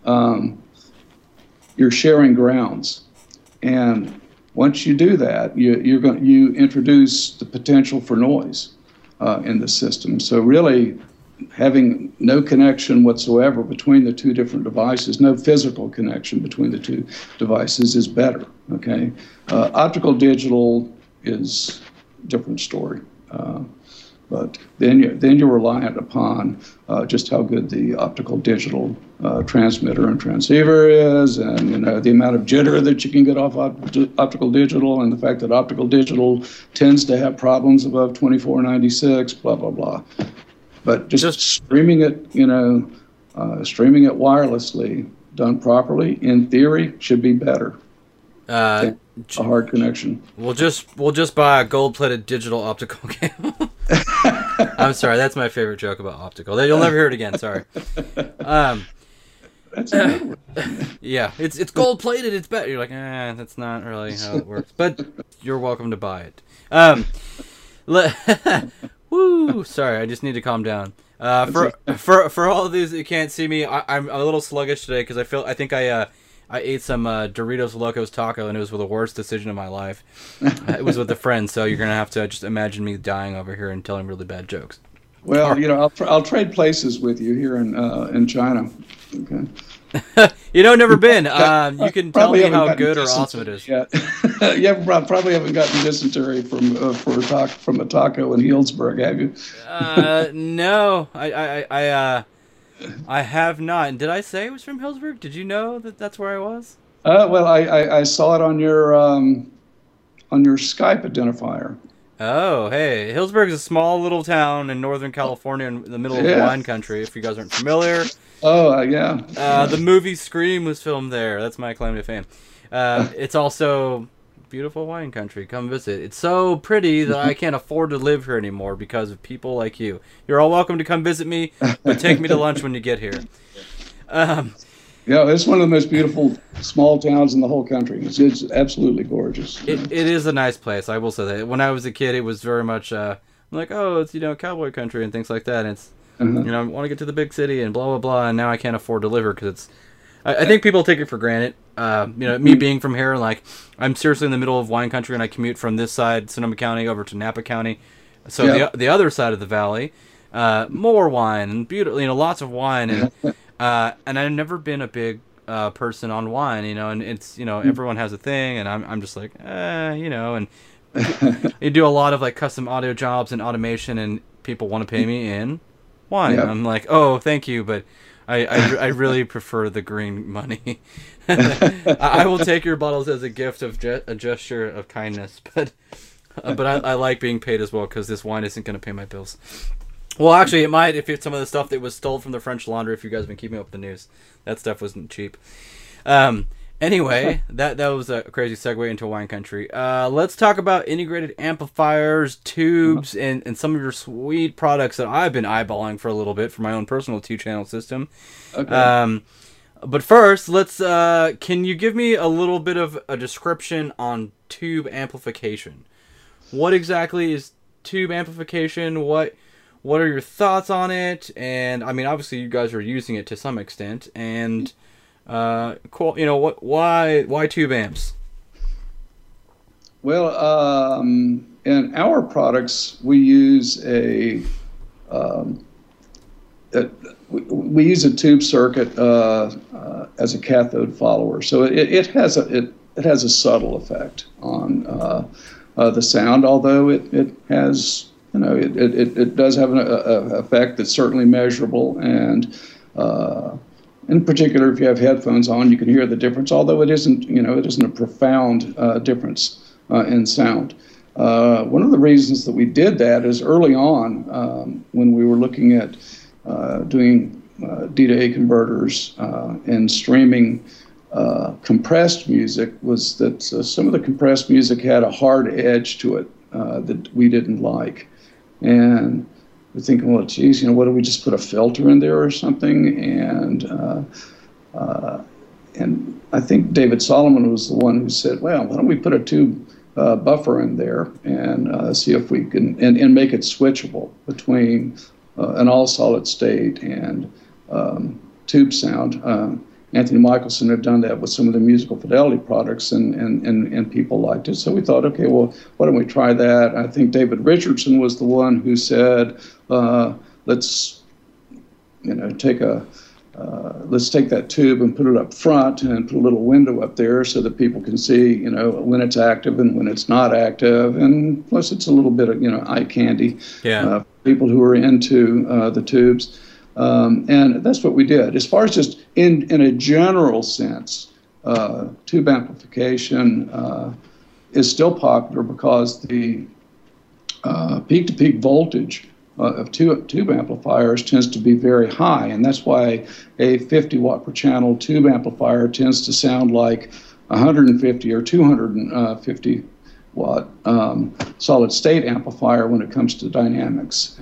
Speaker 2: you're sharing grounds, and once you do that, you introduce the potential for noise in the system. So really, having no connection whatsoever between the two different devices, no physical connection between the two devices, is better. Okay, optical digital is a different story. But then you're reliant upon just how good the optical digital transmitter and transceiver is, and the amount of jitter that you can get off optical digital, and the fact that optical digital tends to have problems above 2496, blah blah blah. But just streaming it, streaming it wirelessly, done properly, in theory, should be better. A hard connection.
Speaker 1: We'll just buy a gold-plated digital optical cable. I'm sorry, that's my favorite joke about optical. You'll never hear it again. Sorry.
Speaker 2: That's a good one.
Speaker 1: Yeah, it's gold-plated. It's better. You're like, that's not really how it works. But you're welcome to buy it. Woo! Sorry, I just need to calm down. For all of these that can't see me, I'm a little sluggish today because I think I ate some Doritos Locos taco, and it was the worst decision of my life. It was with a friend, so you're gonna have to just imagine me dying over here and telling really bad jokes.
Speaker 2: Well, I'll trade places with you here in China. Okay.
Speaker 1: Never been. You can tell me how good or awesome it is.
Speaker 2: Yet. Probably haven't gotten dysentery from a taco in Healdsburg, have you?
Speaker 1: No, I have not. And did I say it was from Healdsburg? Did you know that that's where I was?
Speaker 2: Well, I saw it on your Skype identifier.
Speaker 1: Oh, hey, Healdsburg is a small little town in Northern California in the middle of wine country. If you guys aren't familiar.
Speaker 2: Oh, yeah.
Speaker 1: The movie Scream was filmed there. That's my claim to fame. It's also beautiful wine country. Come visit. It's so pretty that I can't afford to live here anymore because of people like you. You're all welcome to come visit me, but take me to lunch when you get here.
Speaker 2: Yeah, it's one of the most beautiful small towns in the whole country. It's absolutely gorgeous.
Speaker 1: It is a nice place, I will say that. When I was a kid, it was very much I'm like, oh, it's cowboy country and things like that. And it's
Speaker 2: Uh-huh.
Speaker 1: I want to get to the big city and blah blah blah. And now I can't afford to live here because it's. I think people take it for granted. Me being from here, like I'm seriously in the middle of wine country, and I commute from this side, Sonoma County, over to Napa County. So
Speaker 2: Yeah.
Speaker 1: the other side of the valley, more wine and beautiful, lots of wine, and I've never been a big person on wine, and it's everyone has a thing, and I'm just like and you do a lot of like custom audio jobs and automation, and people want to pay me in wine.
Speaker 2: Yeah.
Speaker 1: I'm like, oh, thank you, but I really prefer the green money. I will take your bottles as a gift of a gesture of kindness, but I like being paid as well because this wine isn't going to pay my bills. Well, actually, it might if it's some of the stuff that was stole from the French Laundry. If you guys have been keeping up with the news, that stuff wasn't cheap. Anyway, that was a crazy segue into wine country. Let's talk about integrated amplifiers, tubes, and some of your sweet products that I've been eyeballing for a little bit for my own personal 2-channel system.
Speaker 2: Okay.
Speaker 1: But first, can you give me a little bit of a description on tube amplification? What exactly is tube amplification? What are your thoughts on it? And I mean, obviously, you guys are using it to some extent, and cool. Why tube amps?
Speaker 2: Well, in our products, we use we use a tube circuit as a cathode follower, so it has a subtle effect on the sound, although it has it does have an effect that's certainly measurable, and in particular, if you have headphones on, you can hear the difference, although it isn't a profound difference in sound. One of the reasons that we did that is early on, when we were looking at doing D to A converters and streaming compressed music, was that some of the compressed music had a hard edge to it that we didn't like. And we're thinking, well, geez, what do we just put a filter in there or something? And I think David Solomon was the one who said, well, why don't we put a tube buffer in there and see if we can, and make it switchable between an all solid state and tube sound. Anthony Michelson had done that with some of the Musical Fidelity products, and people liked it. So we thought, okay, well, why don't we try that? I think David Richardson was the one who said, let's take that tube and put it up front and put a little window up there so that people can see, when it's active and when it's not active. And plus, it's a little bit of, eye candy.
Speaker 1: Yeah.
Speaker 2: People who are into the tubes. And that's what we did. As far as just in a general sense, tube amplification is still popular because the peak-to-peak voltage of tube amplifiers tends to be very high, and that's why a 50 watt per channel tube amplifier tends to sound like 150 or 250 watt solid state amplifier when it comes to dynamics.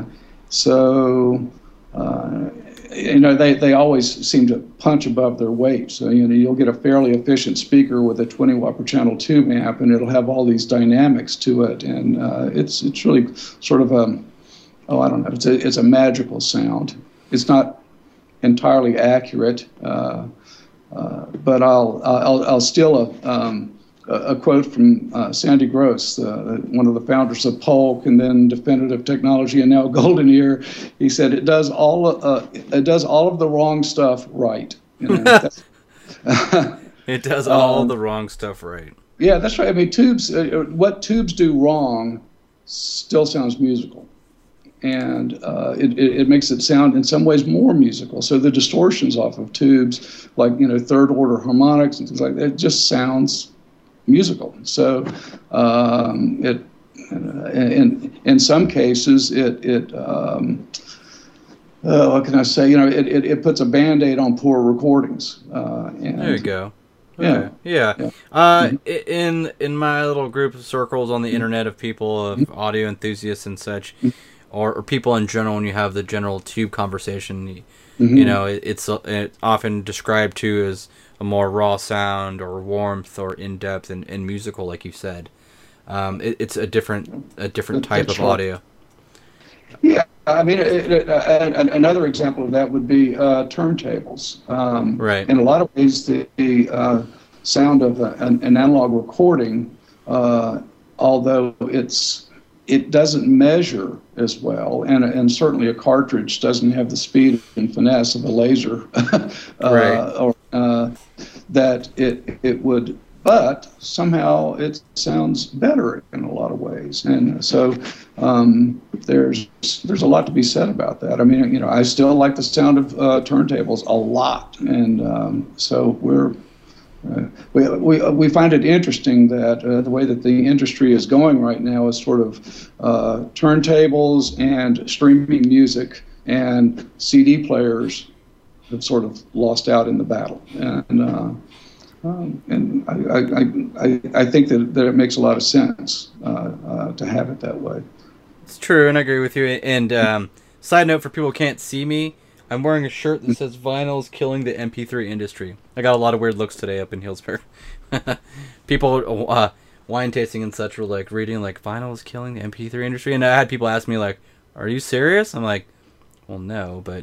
Speaker 2: They always seem to punch above their weight. So, you'll get a fairly efficient speaker with a 20 watt per channel tube amp, and it'll have all these dynamics to it. And it's really sort of it's a magical sound. It's not entirely accurate, but I'll steal a quote from Sandy Gross, one of the founders of Polk and then Definitive Technology and now Golden Ear. He said it does all of the wrong stuff right.
Speaker 1: It does all the wrong stuff right.
Speaker 2: Yeah, that's right. I mean, tubes. What tubes do wrong still sounds musical, and it makes it sound in some ways more musical. So the distortions off of tubes, like third order harmonics and things like that, it just sounds musical. So in some cases what can I say? It puts a Band-Aid on poor recordings.
Speaker 1: There you go. Okay. Yeah. In my little group of circles on the internet of people, of audio enthusiasts and such, or people in general, when you have the general tube conversation, it's often described to as a more raw sound or warmth or in-depth and musical, like you said. It's a different type of audio.
Speaker 2: Yeah, I mean, another example of that would be turntables.
Speaker 1: Right.
Speaker 2: In a lot of ways, the sound of an analog recording, although it doesn't measure as well, and certainly a cartridge doesn't have the speed and finesse of a laser,
Speaker 1: Right.
Speaker 2: or that it would. But somehow it sounds better in a lot of ways, and so there's a lot to be said about that. I mean, you know, I still like the sound of turntables a lot, and so we find it interesting that the way that the industry is going right now is sort of turntables and streaming music and CD players have sort of lost out in the battle, and I think that it makes a lot of sense to have it that way.
Speaker 1: It's true, and I agree with you. And side note for people who can't see me, I'm wearing a shirt that says "Vinyl's killing the MP3 industry." I got a lot of weird looks today up in Healdsburg. People wine tasting and such were like reading like "Vinyl's killing the MP3 industry," and I had people ask me like, "Are you serious?" I'm like, "Well, no, but."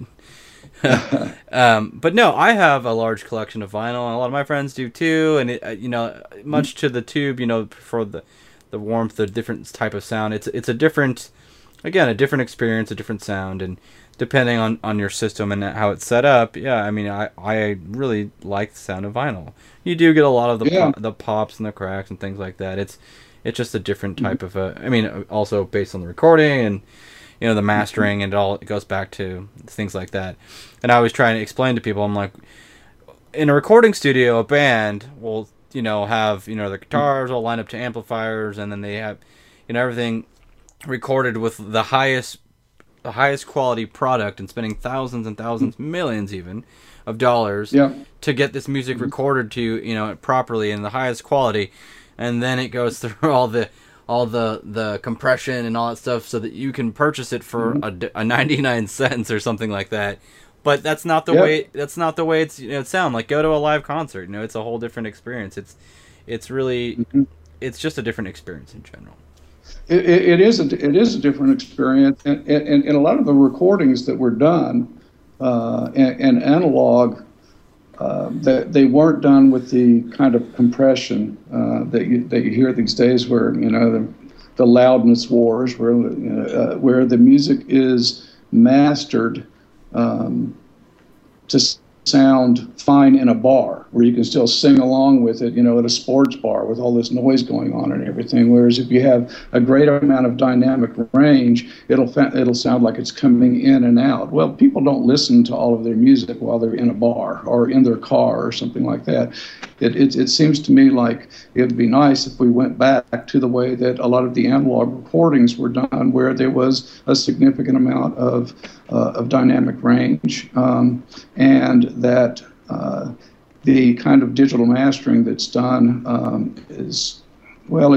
Speaker 1: But no, I have a large collection of vinyl, and a lot of my friends do too. And it, you know, much to the tube, you know, for the warmth, the different type of sound. It's a different, again, a different experience, a different sound, and depending on your system and how it's set up, yeah, I mean, I really like the sound of vinyl. You do get a lot of the pops and the cracks and things like that. It's just a different type of I mean, also based on the recording and, you know, the mastering, and it goes back to things like that. And I always try to explain to people, I'm like, in a recording studio, a band will, you know, have, you know, the guitars all lined up to amplifiers, and then they have, you know, everything recorded with the highest quality product, and spending thousands and thousands, millions even, of dollars to get this music recorded to, you know, properly in the highest quality, and then it goes through all the compression and all that stuff so that you can purchase it for a 99 cents or something like that. But that's not the way. That's not the way it's, you know, it sound like. Go to a live concert. You know, it's a whole different experience. It's really it's just a different experience in general.
Speaker 2: It is a different experience, and a lot of the recordings that were done in analog, that they weren't done with the kind of compression that you hear these days, where, you know, the loudness wars, where the music is mastered to sound fine in a bar, where you can still sing along with it, you know, at a sports bar with all this noise going on and everything. Whereas if you have a great amount of dynamic range, it'll sound like it's coming in and out. Well, people don't listen to all of their music while they're in a bar or in their car or something like that. It seems to me like it would be nice if we went back to the way that a lot of the analog recordings were done, where there was a significant amount of dynamic range, and that the kind of digital mastering that's done is, well,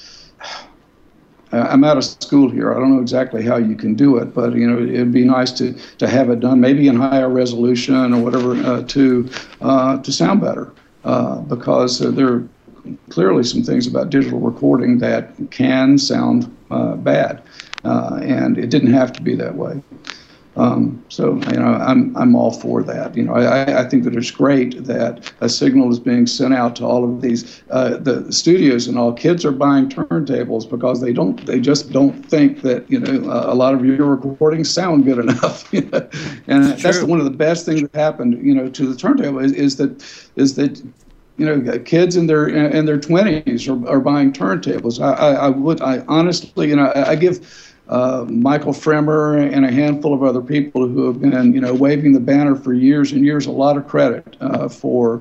Speaker 2: I'm out of school here. I don't know exactly how you can do it, but, you know, it'd be nice to have it done maybe in higher resolution or whatever to sound better, because there are clearly some things about digital recording that can sound bad, and it didn't have to be that way. So, you know, I'm all for that. You know, I think that it's great that a signal is being sent out to all of these the studios and all. Kids are buying turntables because they just don't think that, you know, a lot of your recordings sound good enough. You know? And that's one of the best things that happened, you know, to the turntable is that you know, kids in their 20s are buying turntables. I honestly, you know, I give Michael Fremer and a handful of other people who have been, you know, waving the banner for years and years, a lot of credit for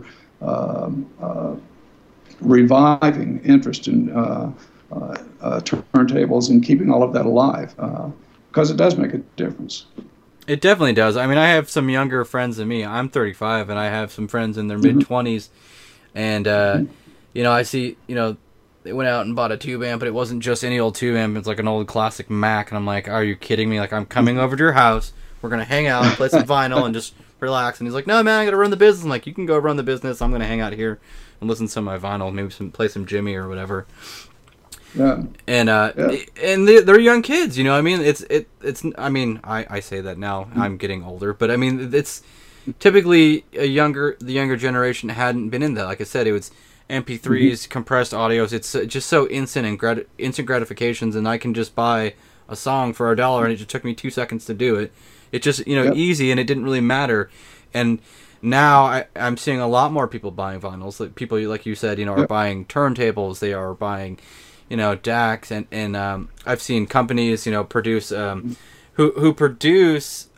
Speaker 2: reviving interest in turntables and keeping all of that alive, because it does make a difference.
Speaker 1: It definitely does. I mean, I have some younger friends than me. I'm 35, and I have some friends in their mid-20s, and you know, I see, you know, they went out and bought a tube amp, but it wasn't just any old tube amp. It's like an old classic Mac. And I'm like, are you kidding me? Like, I'm coming over to your house. We're going to hang out, play some vinyl, and just relax. And he's like, no, man, I got to run the business. I'm like, you can go run the business. I'm going to hang out here and listen to some of my vinyl, maybe play some Jimmy or whatever.
Speaker 2: Yeah.
Speaker 1: And
Speaker 2: Yeah.
Speaker 1: and they're young kids, you know. I mean, it's I mean, I say that now. I'm getting older, but I mean, it's typically the younger generation hadn't been in that. Like I said, it was MP3s, compressed audios. It's just so instant and instant gratifications, and I can just buy a song for $1, and it just took me 2 seconds to do it. It just
Speaker 2: Yep.
Speaker 1: easy, and it didn't really matter. And now I'm seeing a lot more people buying vinyls. Like people, like you said, are
Speaker 2: Yep.
Speaker 1: buying turntables. They are buying, DACs, and I've seen companies, produce who produce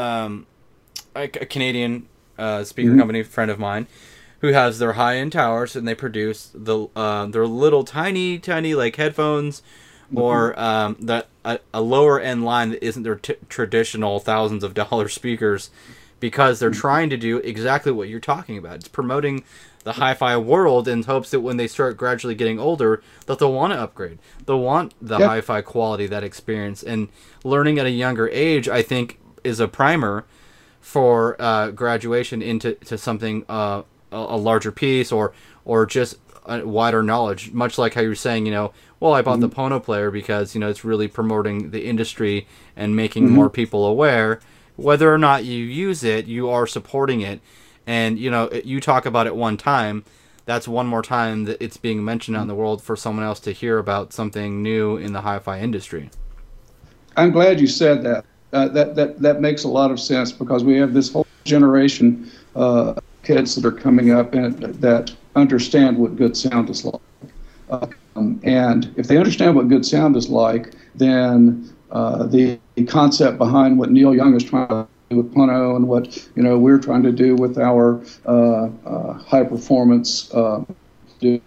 Speaker 1: like a Canadian speaker company, friend of mine, who has their high end towers, and they produce their little tiny like headphones, or that a lower end line that isn't their traditional thousands of dollar speakers, because they're trying to do exactly what you're talking about. It's promoting the hi-fi world in hopes that when they start gradually getting older, that they'll want to upgrade. They'll want the
Speaker 2: Yep.
Speaker 1: hi-fi quality, that experience, and learning at a younger age, I think, is a primer for graduation into something a larger piece, or just a wider knowledge. Much like how you're saying, well, I bought the Pono player because it's really promoting the industry and making more people aware. Whether or not you use it, you are supporting it. And, you talk about it one time, that's one more time that it's being mentioned out in the world for someone else to hear about something new in the hi-fi industry.
Speaker 2: I'm glad you said that. That makes a lot of sense, because we have this whole generation of kids that are coming up and that understand what good sound is like. And if they understand what good sound is like, then the concept behind what Neil Young is trying to do with Pono, and what we're trying to do with our high performance D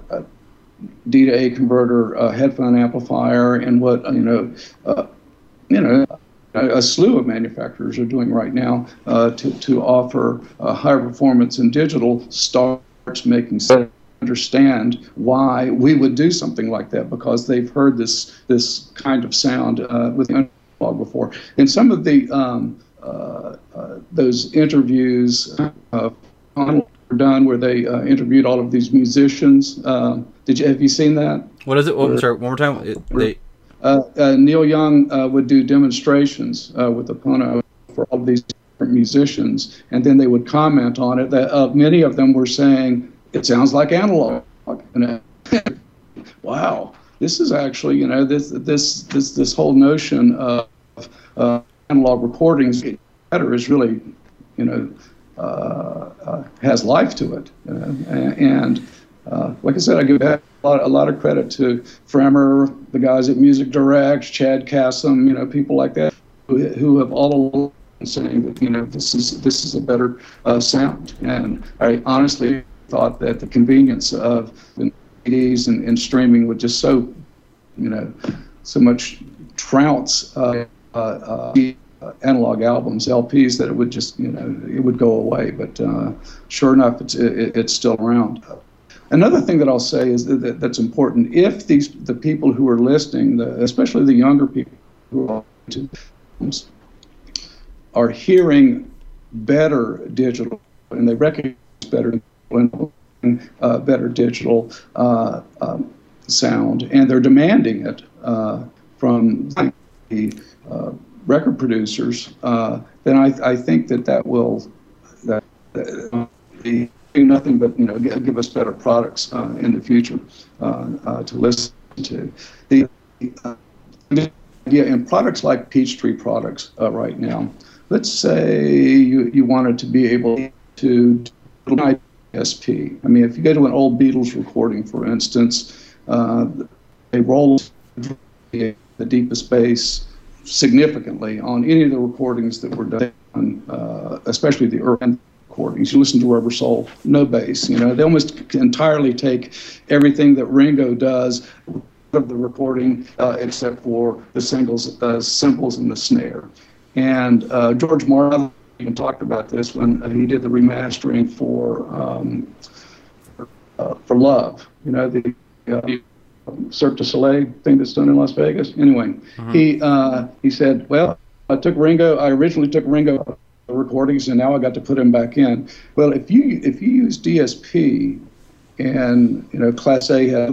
Speaker 2: to A converter headphone amplifier, and what a slew of manufacturers are doing right now to offer higher performance in digital, starts making sense. Understand why we would do something like that, because they've heard this kind of sound with the analog before. In some of the those interviews done where they interviewed all of these musicians, have you seen that?
Speaker 1: What is it? Oh, sorry, one more time.
Speaker 2: Neil Young would do demonstrations with the Pono for all of these different musicians, and then they would comment on it. That many of them were saying, it sounds like analog. Wow, this is actually, this whole notion of analog recordings getting better is really, has life to it. And like I said, I give a lot of credit to Fremer, the guys at Music Direct, Chad Kassem, people like that, who have all along been saying that this is a better sound. And I honestly thought that the convenience of the CDs and streaming would just so much trounce analog albums, LPs, that it would just it would go away. But sure enough, it's still around. Another thing that I'll say is that's important. If the people who are listening, especially the younger people who are into are hearing better digital, and they recognize better digital sound, and they're demanding it from the record producers, then I think that will be nothing but give us better products in the future to listen to. The idea in products like Peachtree products right now, let's say you wanted to be able to do DSP. I mean, if you go to an old Beatles recording, for instance, they roll the deepest bass significantly on any of the recordings that were done, especially the early recordings. You listen to Rubber Soul, no bass. They almost entirely take everything that Ringo does of the recording, except for the cymbals and the snare. And George Martin even talked about this when he did the remastering for Love. The Cirque du Soleil thing that's done in Las Vegas. Anyway, he said, well, I originally took Ringo recordings, and now I got to put him back in. Well, if you use DSP, and Class A has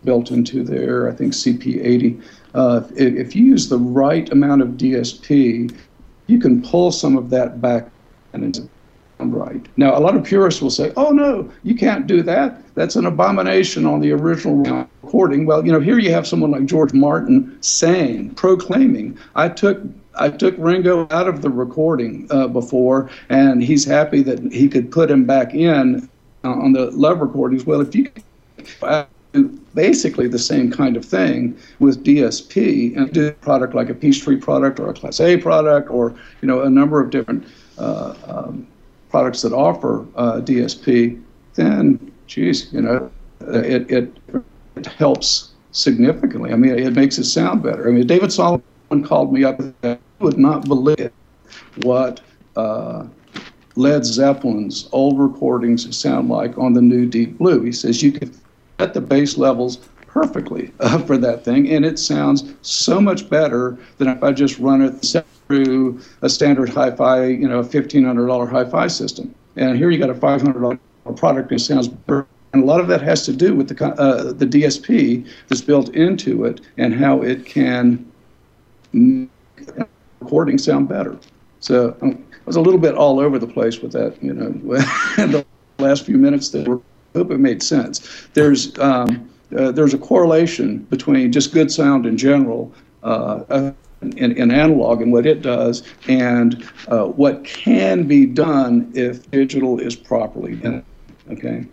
Speaker 2: built into their, I think, CP80. If you use the right amount of DSP, you can pull some of that back and right. Now, a lot of purists will say, oh, no, you can't do that. That's an abomination on the original recording. Well, here you have someone like George Martin proclaiming, I took Ringo out of the recording before, and he's happy that he could put him back in on the Love recordings. Well, if you do basically the same kind of thing with DSP and do a product like a Peachtree product or a Class A product or, a number of different products that offer DSP, then, geez, it helps significantly. I mean, it makes it sound better. I mean, David Solomon called me up and would not believe what Led Zeppelin's old recordings sound like on the new Deep Blue. He says you can set the bass levels perfectly for that thing, and it sounds so much better than if I just run it through a standard hi-fi, a $1,500 hi-fi system. And here you got a $500 product that sounds better. And a lot of that has to do with the DSP that's built into it and how it can make recording sound better. So I was a little bit all over the place with that, in the last few minutes there. I hope it made sense. There's a correlation between just good sound in general in analog and what it does and what can be done if digital is properly done. Okay.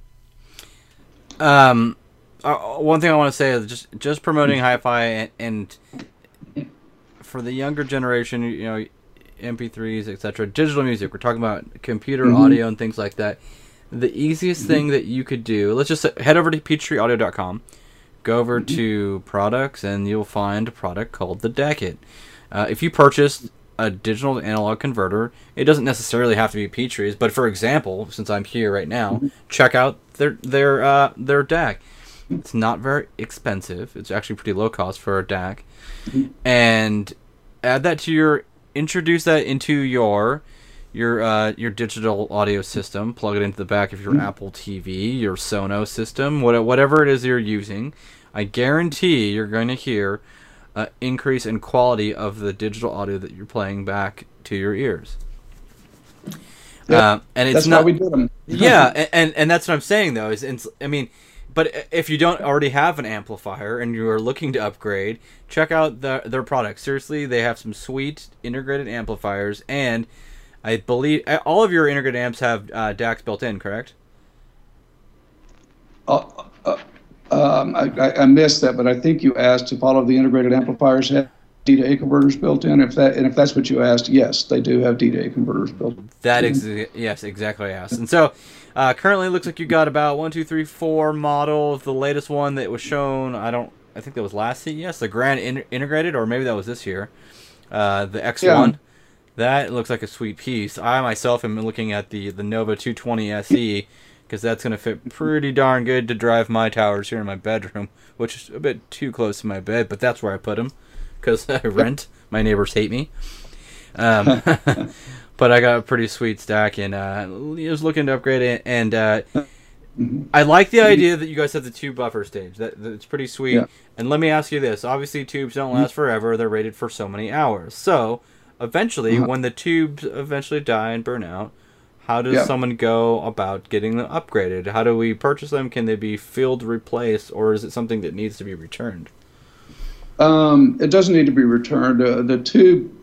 Speaker 1: One thing I want to say is just promoting hi-fi and for the younger generation, MP3s, etc., digital music. We're talking about computer audio and things like that. The easiest thing that you could do, let's just head over to peachtreeaudio.com, go over to products, and you'll find a product called the DAC Kit. If you purchase a digital to analog converter, it doesn't necessarily have to be Peachtree's, but for example, since I'm here right now, check out their DAC. It's not very expensive. It's actually pretty low cost for a DAC. And add that to introduce that into your digital audio system. Plug it into the back of your Apple TV, your Sonos system, whatever it is you're using. I guarantee you're going to hear an increase in quality of the digital audio that you're playing back to your ears.
Speaker 2: Yep. And it's that's not how we did them.
Speaker 1: Yeah, and that's what I'm saying though. But if you don't already have an amplifier and you are looking to upgrade, check out their products. Seriously, they have some sweet integrated amplifiers, and I believe all of your integrated amps have DACs built in, correct?
Speaker 2: I missed that, but I think you asked if all of the integrated amplifiers have D to A converters built in. If that's what you asked, yes, they do have D to A converters built in.
Speaker 1: Yes, exactly. I asked. And so currently, it looks like you got about 1, 2, 3, 4 models. The latest one that was shown, I think that was last CES, the Grand Integrated, or maybe that was this year. The X1. Yeah. That looks like a sweet piece. I myself am looking at the Nova 220 SE, because that's going to fit pretty darn good to drive my towers here in my bedroom, which is a bit too close to my bed, but that's where I put them, because I rent. My neighbors hate me. But I got a pretty sweet stack, and I was looking to upgrade it, and I like the idea that you guys have the tube buffer stage. That's pretty sweet. Yeah. And let me ask you this. Obviously, tubes don't last forever. They're rated for so many hours. So, eventually, when the tubes eventually die and burn out, how does someone go about getting them upgraded? How do we purchase them? Can they be field replaced, or is it something that needs to be returned?
Speaker 2: It doesn't need to be returned. The tube,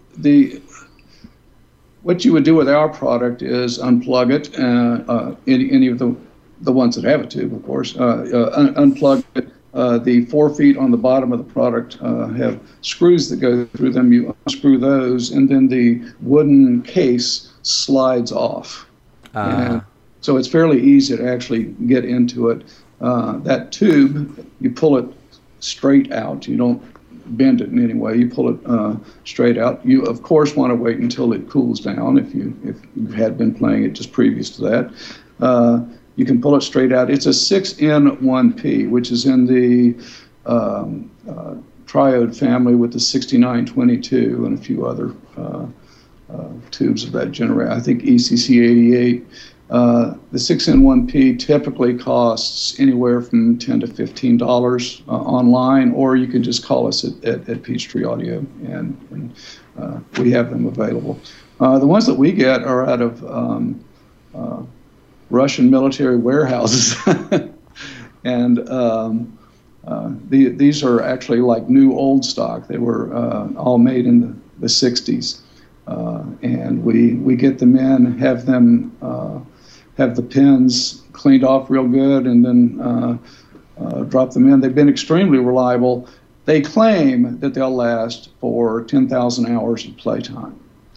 Speaker 2: what you would do with our product is unplug it, any of the ones that have a tube, of course, unplug it. The 4 feet on the bottom of the product have screws that go through them. You unscrew those, and then the wooden case slides off. And so it's fairly easy to actually get into it. That tube, you pull it straight out. You don't bend it in any way. You pull it straight out. You, of course, want to wait until it cools down if you had been playing it just previous to that. You can pull it straight out. It's a 6N1P, which is in the triode family with the 6922 and a few other tubes of that generation. I think ECC88 The 6N1P typically costs anywhere from $10 to $15 online, or you can just call us at Peachtree Audio, and we have them available. The ones that we get are out of Russian military warehouses, and these are actually like new old stock. They were all made in the 60s, and we get them in, have them have the pins cleaned off real good, and then drop them in. They've been extremely reliable. They claim that they'll last for 10,000 hours of playtime.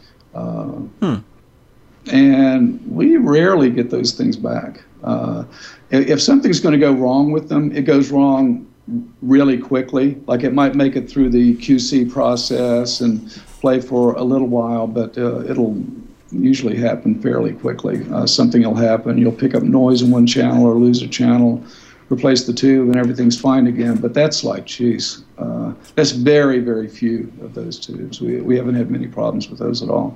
Speaker 2: And we rarely get those things back. If something's going to go wrong with them, it goes wrong really quickly. Like it might make it through the QC process and play for a little while, but it'll usually happen fairly quickly. Something will happen. You'll pick up noise in one channel or lose a channel, replace the tube, and everything's fine again. But that's like, geez, that's very, very few of those tubes. We haven't had many problems with those at all.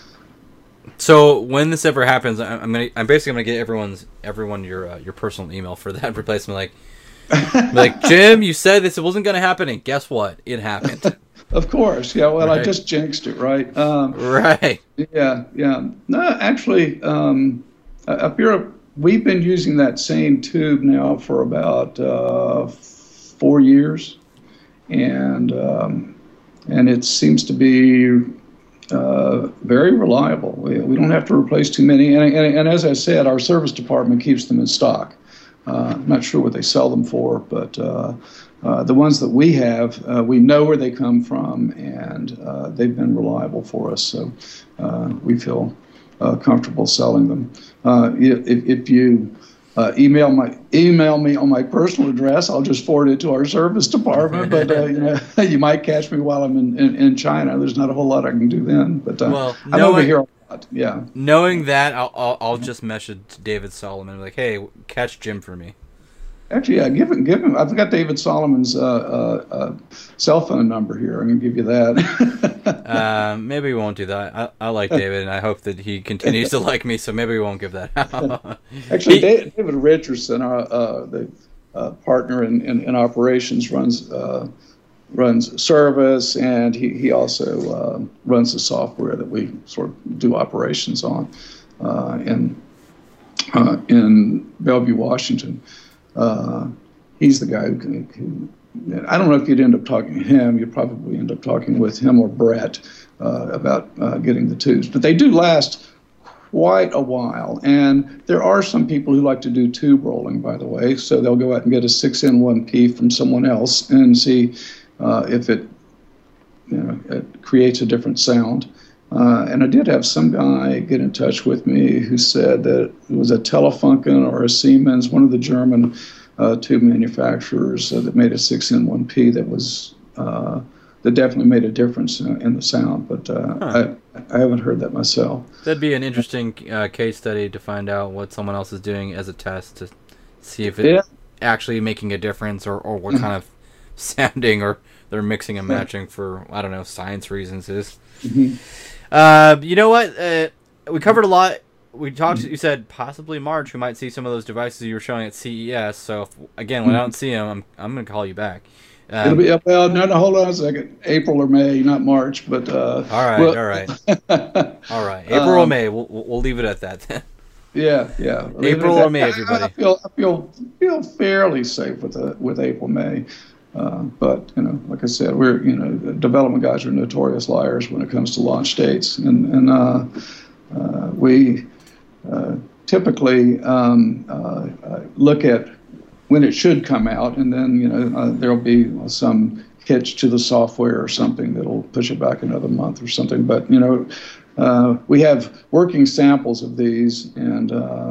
Speaker 1: So when this ever happens, I'm basically gonna get everyone your personal email for that replacement. Like Jim, you said this wasn't gonna happen, and guess what? It happened.
Speaker 2: Of course, yeah. Well,
Speaker 1: right.
Speaker 2: I just jinxed it, right?
Speaker 1: Right.
Speaker 2: Yeah. No, actually, up here we've been using that same tube now for about 4 years, and it seems to be very reliable. We don't have to replace too many, and as I said, our service department keeps them in stock. I'm not sure what they sell them for, but the ones that we have, we know where they come from, and they've been reliable for us. So we feel comfortable selling them. If you email me on my personal address, I'll just forward it to our service department. But you might catch me while I'm in China. There's not a whole lot I can do then. But I'm over here a lot. Yeah.
Speaker 1: Knowing that, I'll just message David Solomon like, hey, catch Jim for me.
Speaker 2: Actually, yeah, give him. I've got David Solomon's cell phone number here. I'm gonna give you that.
Speaker 1: Maybe we won't do that. I like David, and I hope that he continues to like me. So maybe we won't give that out.
Speaker 2: Actually, David Richardson, the partner in operations, runs service, and he also runs the software that we sort of do operations on in Bellevue, Washington. He's the guy who I don't know if you'd end up talking to him. You'd probably end up talking with him or Brett about getting the tubes. But they do last quite a while. And there are some people who like to do tube rolling, by the way. So they'll go out and get a 6N1P from someone else and see if it creates a different sound. And I did have some guy get in touch with me who said that it was a Telefunken or a Siemens, one of the German tube manufacturers that made a 6N1P that definitely made a difference in the sound. But I haven't heard that myself.
Speaker 1: That'd be an interesting case study to find out what someone else is doing as a test to see if it's actually making a difference or what kind of sounding or they're mixing and matching for, I don't know, science reasons is.
Speaker 2: Mm-hmm.
Speaker 1: You know what? We covered a lot. We talked. You said possibly March. We might see some of those devices you were showing at CES. So when I don't see them, I'm going to call you back.
Speaker 2: It'll be no, hold on a second. April or May, not March, but
Speaker 1: all right. April or May. We'll leave it at that then.
Speaker 2: Yeah.
Speaker 1: April or May, everybody.
Speaker 2: I feel fairly safe with April, May. But like I said, we're development guys are notorious liars when it comes to launch dates, and we typically look at when it should come out, and then there'll be some hitch to the software or something that'll push it back another month or something. But we have working samples of these, and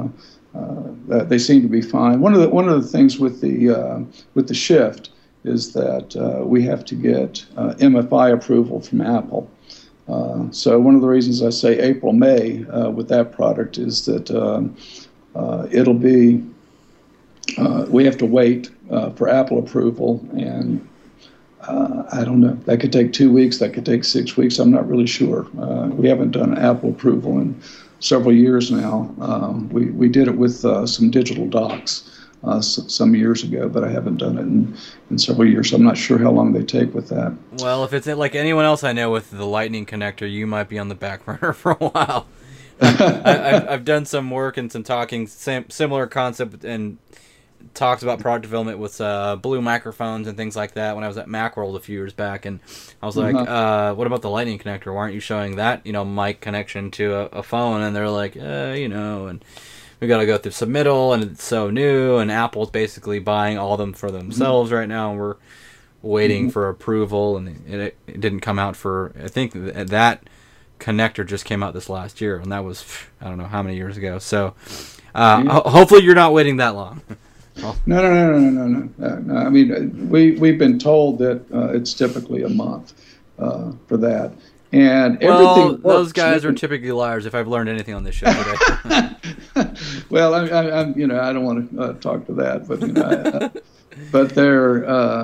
Speaker 2: they seem to be fine. One of the things with the Shift is that we have to get MFI approval from Apple. So one of the reasons I say April, May with that product is that it'll be, we have to wait for Apple approval, and I don't know. That could take 2 weeks. That could take 6 weeks. I'm not really sure. We haven't done Apple approval in several years now. We did it with some digital docs some years ago, but I haven't done it in several years. So I'm not sure how long they take with that.
Speaker 1: Well, if it's like anyone else I know with the Lightning connector, you might be on the back burner for a while. I've done some work and some talking, similar concept, and talks about product development with Blue microphones and things like that when I was at Macworld a few years back, and I was like, what about the Lightning connector? Why aren't you showing that, mic connection to a phone? And they're like, and we got to go through submittal, and it's so new, and Apple's basically buying all of them for themselves right now, and we're waiting for approval, and it didn't come out for, I think that connector just came out this last year, and that was, I don't know how many years ago, so hopefully you're not waiting that long.
Speaker 2: No. I mean, we've been told that it's typically a month for that, and everything works.
Speaker 1: Those guys are typically liars. If I've learned anything on this show today.
Speaker 2: Well, I'm I don't want to talk to that, but but they're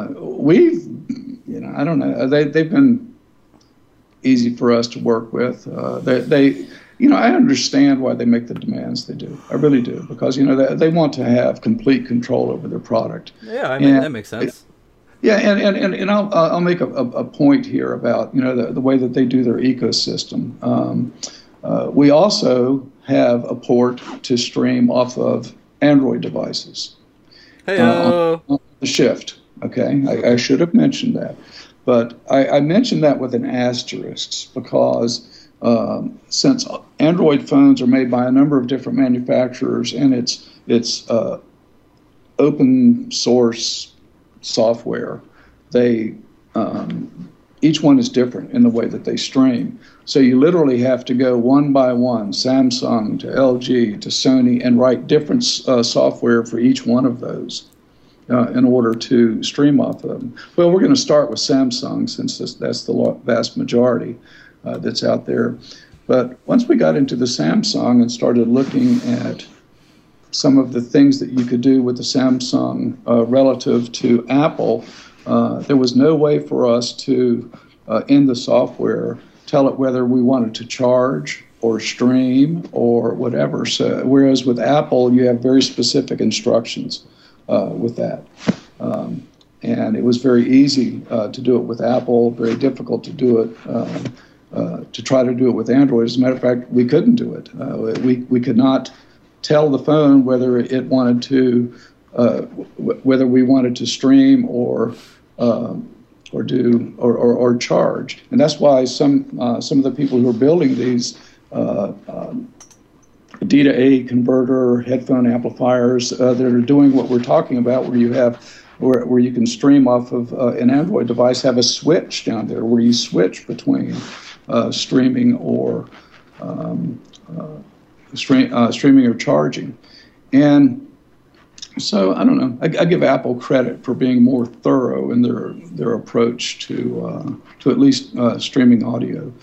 Speaker 2: I don't know. They've been easy for us to work with. I understand why they make the demands they do. I really do, because they want to have complete control over their product.
Speaker 1: Yeah, that makes sense.
Speaker 2: Yeah, and I'll make a point here about the way that they do their ecosystem. We also have a port to stream off of Android devices.
Speaker 1: Hey-o.
Speaker 2: On the Shift. Okay, I should have mentioned that, but I mentioned that with an asterisk because. Since Android phones are made by a number of different manufacturers and it's open source software, they each one is different in the way that they stream. So you literally have to go one by one, Samsung to LG to Sony, and write different software for each one of those in order to stream off of them. Well, we're going to start with Samsung since that's the vast majority. That's out there. But once we got into the Samsung and started looking at some of the things that you could do with the Samsung relative to Apple, there was no way for us to, in the software, tell it whether we wanted to charge or stream or whatever. So, whereas with Apple, you have very specific instructions with that. And it was very easy to do it with Apple, very difficult to do it to try to do it with Android. As a matter of fact, we couldn't do it. We could not tell the phone whether it wanted to, whether we wanted to stream or charge. And that's why some of the people who are building these D to A converter headphone amplifiers that are doing what we're talking about, where you have where you can stream off of an Android device, have a switch down there where you switch between streaming or streaming or charging. And so I don't know. I give Apple credit for being more thorough in their approach to at least streaming audio.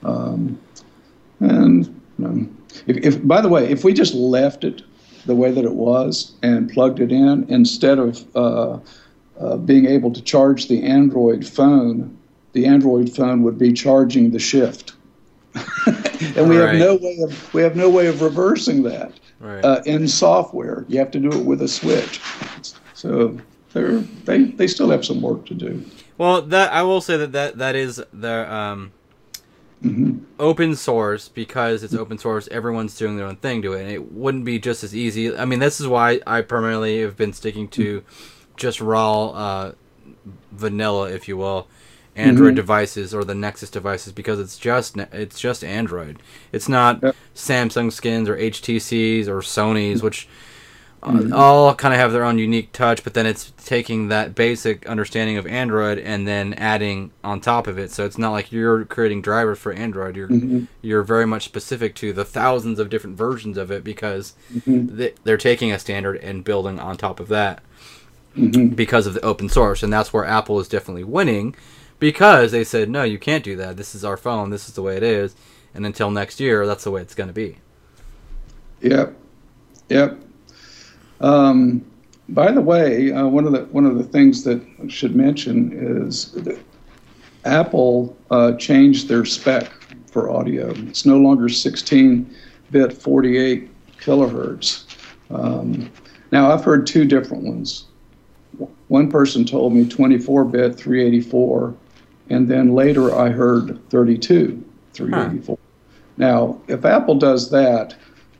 Speaker 2: If by the way, if we just left it the way that it was and plugged it in instead of being able to charge the Android phone would be charging the Shift, and we have no way of reversing that in software. You have to do it with a switch. So they still have some work to do.
Speaker 1: Well, that I will say that is the open source, because it's open source. Everyone's doing their own thing to it, and it wouldn't be just as easy. I mean, this is why I primarily have been sticking to just raw vanilla, if you will, Android devices or the Nexus devices, because it's just Android. It's not Samsung skins or HTCs or Sony's, which all kind of have their own unique touch, but then it's taking that basic understanding of Android and then adding on top of it. So it's not like you're creating drivers for Android. You're very much specific to the thousands of different versions of it, because they're taking a standard and building on top of that because of the open source. And that's where Apple is definitely winning, because they said, no, you can't do that. This is our phone. This is the way it is. And until next year, that's the way it's going to be.
Speaker 2: Yep. By the way, one of the things that I should mention is that Apple changed their spec for audio. It's no longer 16-bit 48 kilohertz. Now, I've heard two different ones. One person told me 24-bit 384, and then later I heard 32 384. Huh. Now, if Apple does that,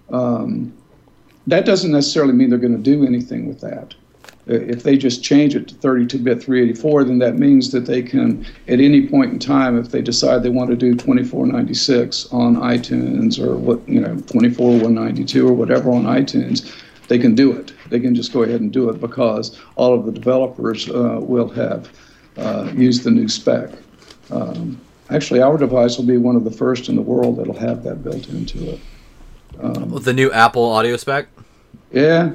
Speaker 2: that doesn't necessarily mean they're going to do anything with that. If they just change it to 32-bit 384, then that means that they can, at any point in time, if they decide they want to do 2496 on iTunes or 24192 or whatever on iTunes, they can do it. They can just go ahead and do it because all of the developers will have used the new spec. Actually, our device will be one of the first in the world that'll have that built into it.
Speaker 1: The new Apple audio spec?
Speaker 2: Yeah.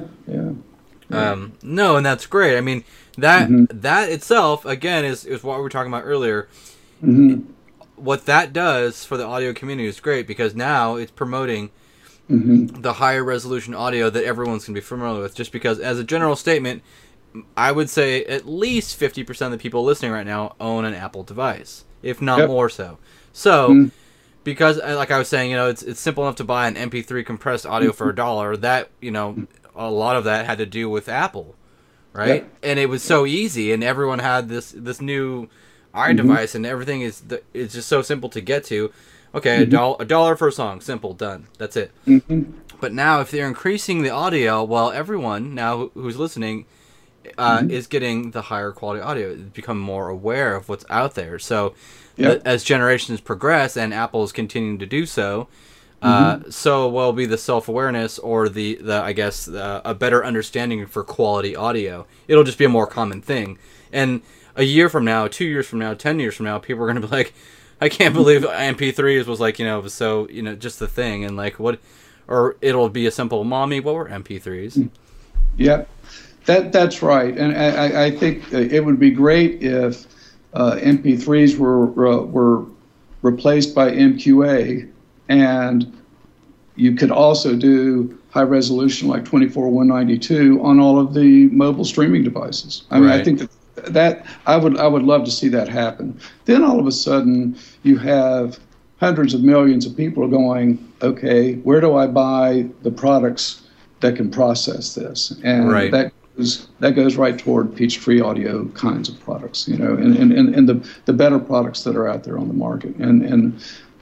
Speaker 1: No, and that's great. I mean, that itself, again, is what we were talking about earlier.
Speaker 2: Mm-hmm.
Speaker 1: What that does for the audio community is great because now it's promoting the higher resolution audio that everyone's going to be familiar with. Just because, as a general statement, I would say at least 50% of the people listening right now own an Apple device, if not more so. So, because, like I was saying, it's simple enough to buy an MP3 compressed audio for $1. That, a lot of that had to do with Apple, right? Yep. And it was so easy, and everyone had this new iDevice, and everything is just so simple to get to. Okay, a dollar for a song, simple, done. That's it. But now, if they're increasing the audio, well, everyone now who's listening is getting the higher quality audio. It's become more aware of what's out there. So, as generations progress, and Apple's continuing to do so. So will be the self-awareness or the I guess a better understanding for quality audio. It'll just be a more common thing. And a year from now, 2 years from now, 10 years from now, people are going to be like, I can't believe MP3s was like, was so, just the thing. And like what, or it'll be a simple, Mommy, what were MP3s?
Speaker 2: Yeah, that's right. And I think it would be great if MP3s were replaced by MQA. And you could also do high resolution like 24192 on all of the mobile streaming devices. I mean, I think that I would love to see that happen. Then all of a sudden you have hundreds of millions of people going, okay, where do I buy the products that can process this? And that goes right toward Peachtree Audio kinds of products, and the better products that are out there on the market. And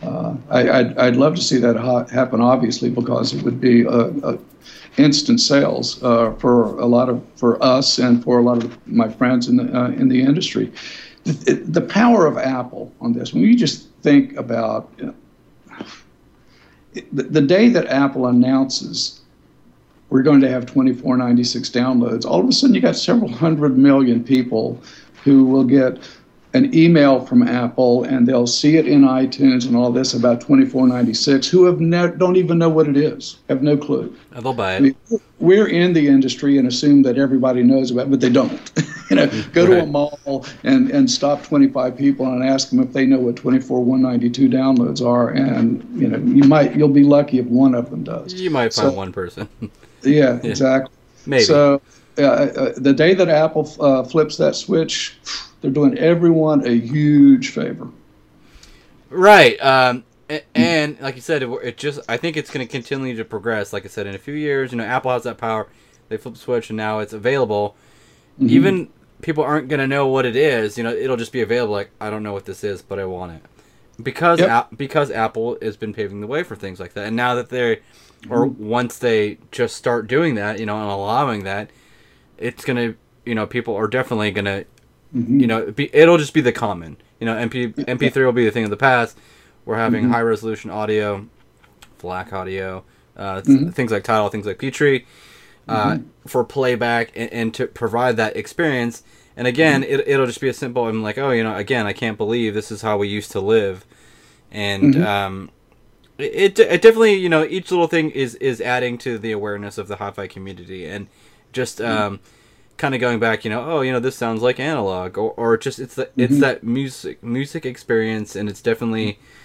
Speaker 2: I'd love to see that happen, obviously, because it would be instant sales for us and for a lot of my friends in the industry. The power of Apple on this, when you just think about the day that Apple announces we're going to have 2496 downloads, all of a sudden you got several 100 million people who will get an email from Apple, and they'll see it in iTunes and all this about 2496, who don't even know what it is, have no clue.
Speaker 1: They'll buy it.
Speaker 2: I mean, we're in the industry and assume that everybody knows about it, but they don't. Go to a mall and stop 25 people and ask them if they know what 24192 downloads are, and you'll be lucky if one of them does.
Speaker 1: You might find one person.
Speaker 2: Yeah, exactly.
Speaker 1: Maybe.
Speaker 2: So the day that Apple flips that switch, they're doing everyone a huge favor.
Speaker 1: Right. And like you said, I think it's going to continue to progress. Like I said, in a few years, Apple has that power. They flip the switch and now it's available. Even people aren't going to know what it is. It'll just be available. Like, I don't know what this is, but I want it. Because Apple has been paving the way for things like that. And now that once they just start doing that, and allowing that, it's going to, people are definitely going to, it'll just be the common. MP3 will be the thing of the past. We're having high resolution audio, FLAC audio, things like Tidal, things like Peachtree, for playback and to provide that experience. And again, it'll just be a simple. I'm like, again, I can't believe this is how we used to live, and it definitely, each little thing is adding to the awareness of the hi-fi community, and just kind of going back, this sounds like analog, or just it's that music experience, and it's definitely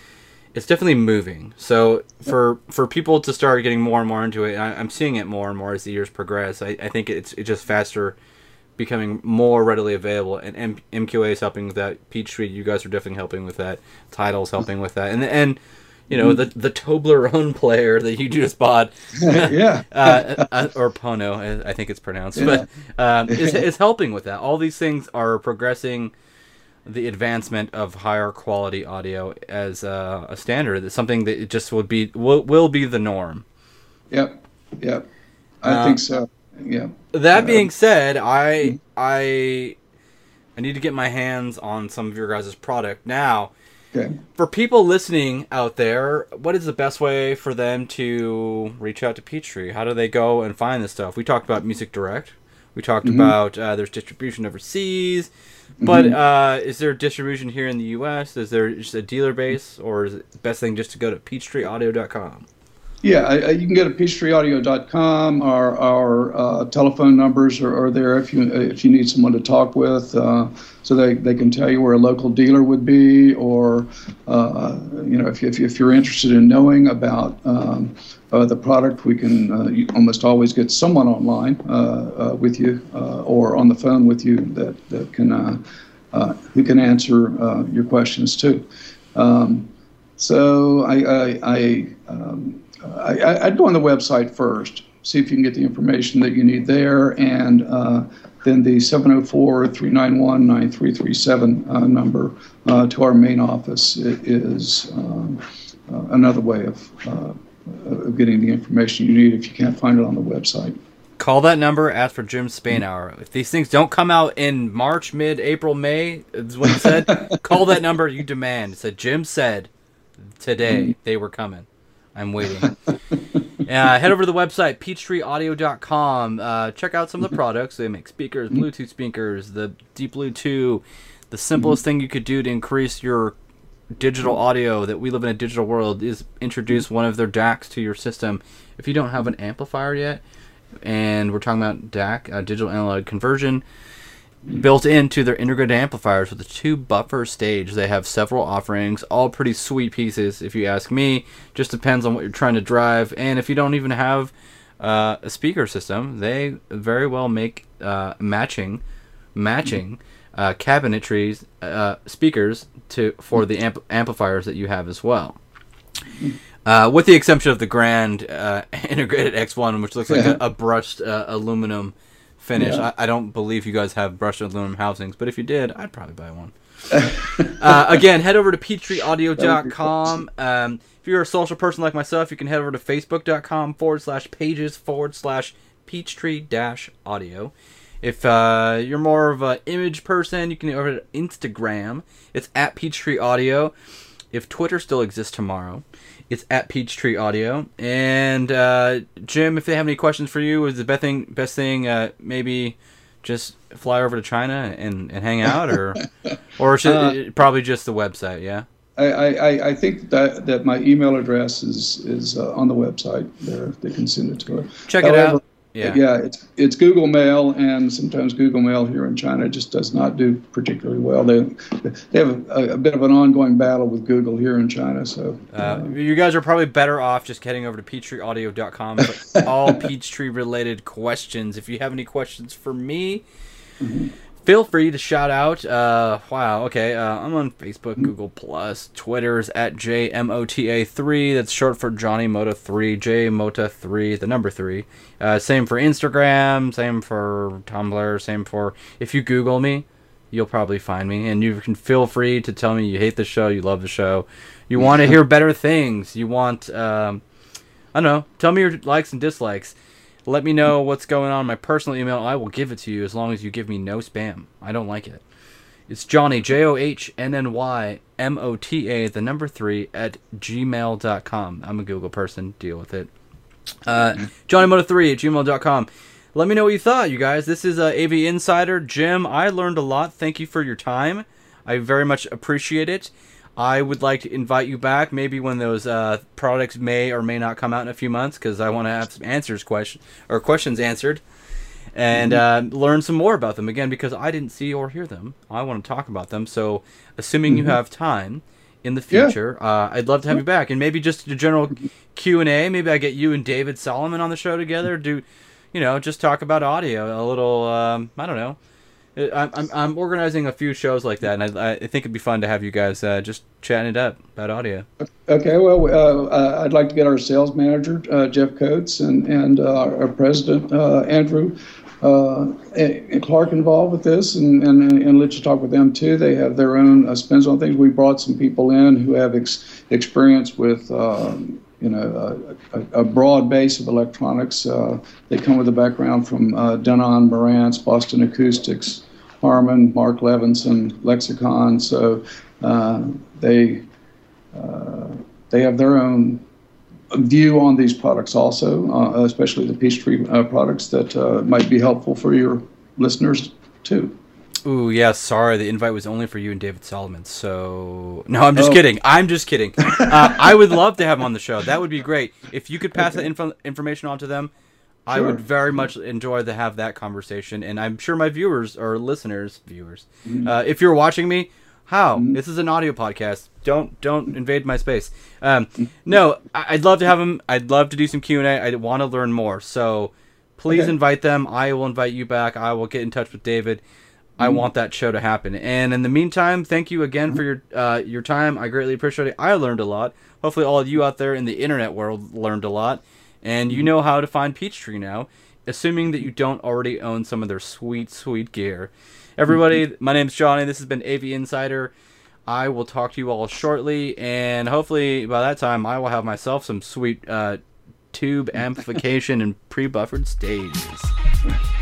Speaker 1: it's definitely moving. So for people to start getting more and more into it, I'm seeing it more and more as the years progress. I think it's just faster, becoming more readily available, and MQA is helping with that. Peachtree, you guys are definitely helping with that. Tidal's helping with that, and you know, the Toblerone player that you just bought,
Speaker 2: Yeah.
Speaker 1: or Pono, I think it's pronounced, but is helping with that. All these things are progressing the advancement of higher quality audio as a standard. It's something that it just will be the norm.
Speaker 2: Yep. I think so. Yeah.
Speaker 1: That being said, I need to get my hands on some of your guys' product now.
Speaker 2: Okay.
Speaker 1: For people listening out there, what is the best way for them to reach out to Peachtree? How do they go and find this stuff? We talked about Music Direct. We talked about there's distribution overseas. But is there distribution here in the U.S.? Is there just a dealer base? Or is it the best thing just to go to peachtreeaudio.com?
Speaker 2: Yeah, you can go to peachtreeaudio.com. Our telephone numbers are there if you need someone to talk with, so they can tell you where a local dealer would be, or if you're interested in knowing about the product, we can you almost always get someone online with you or on the phone with you that can who can answer your questions too. So I'd go on the website first, see if you can get the information that you need there, and then the 704-391-9337 number to our main office is another way of getting the information you need if you can't find it on the website.
Speaker 1: Call that number, ask for Jim Spainhour. If these things don't come out in March, mid-April, May, is what he said, call that number, you demand. It said, Jim said today they were coming. I'm waiting. Head over to the website, peachtreeaudio.com. Check out some of the products. They make speakers, Bluetooth speakers, the Deep Blue 2. The simplest thing you could do to increase your digital audio, that we live in a digital world, is introduce one of their DACs to your system. If you don't have an amplifier yet, and we're talking about DAC, digital analog conversion, built into their integrated amplifiers with a 2-buffer stage. They have several offerings, all pretty sweet pieces if you ask me. Just depends on what you're trying to drive. And if you don't even have a speaker system, they very well make matching cabinetry speakers for the amplifiers that you have as well. With the exception of the Grand integrated X1, which looks like a brushed aluminum finish. Yeah. I don't believe you guys have brushed aluminum housings, but if you did, I'd probably buy one. Again, head over to peachtreeaudio.com. If you're a social person like myself, you can head over to facebook.com/pages/peachtree-audio. If you're more of an image person, you can head over to Instagram. It's at Peachtree Audio. If Twitter still exists tomorrow, it's at Peachtree Audio. And Jim, if they have any questions for you, is the best thing maybe just fly over to China and hang out, or should probably just the website? Yeah.
Speaker 2: I think that my email address is on the website there. They can send it to it.
Speaker 1: Check it out. Yeah,
Speaker 2: it's Google Mail, and sometimes Google Mail here in China just does not do particularly well. They have a bit of an ongoing battle with Google here in China. So
Speaker 1: you guys are probably better off just heading over to peachtreeaudio.com for all Peachtree related questions. If you have any questions for me, feel free to shout out. Wow, okay. I'm on Facebook, Google+, Twitter's at JMOTA3. That's short for Johnny Mota 3, JMOTA 3, the number 3. Same for Instagram, same for Tumblr, same for... If you Google me, you'll probably find me. And you can feel free to tell me you hate the show, you love the show, you want to hear better things, you want... I don't know, tell me your likes and dislikes. Let me know what's going on. My personal email, I will give it to you as long as you give me no spam. I don't like it. It's Johnny, JOHNNYMOTA, the number 3, at gmail.com. I'm a Google person. Deal with it. JohnnyMota3 at gmail.com. Let me know what you thought, you guys. This is AV Insider. Jim, I learned a lot. Thank you for your time. I very much appreciate it. I would like to invite you back, maybe when those products may or may not come out in a few months, because I want to have some questions answered, and learn some more about them again, because I didn't see or hear them. I want to talk about them. So, assuming you have time, in the future. I'd love to have you back, and maybe just a general Q&A. Maybe I get you and David Solomon on the show together. Just talk about audio a little. I don't know. I'm organizing a few shows like that, and I think it'd be fun to have you guys just chatting it up about audio.
Speaker 2: Okay, well, I'd like to get our sales manager, Jeff Coates, and our president, Andrew and Clark involved with this, and let you talk with them too. They have their own spins on things. We brought some people in who have experience with a broad base of electronics. They come with a background from Denon, Marantz, Boston Acoustics, Harman, Mark Levinson, Lexicon. So they have their own view on these products also, especially the Peachtree products that might be helpful for your listeners too.
Speaker 1: Ooh, yeah, sorry, the invite was only for you and David Solomon, so... No, I'm just kidding. I would love to have him on the show. That would be great. If you could pass that information on to them, sure. I would very much enjoy to have that conversation, and I'm sure my viewers, or listeners, if you're watching me, this is an audio podcast. Don't invade my space. No, I'd love to have him. I'd love to do some Q&A. I want to learn more, so please invite them. I will invite you back. I will get in touch with David. I want that show to happen. And in the meantime, thank you again for your time. I greatly appreciate it. I learned a lot. Hopefully all of you out there in the internet world learned a lot. And you know how to find Peachtree now, assuming that you don't already own some of their sweet, sweet gear. Everybody, my name's Johnny. This has been AV Insider. I will talk to you all shortly. And hopefully by that time, I will have myself some sweet tube amplification and pre-buffered stages.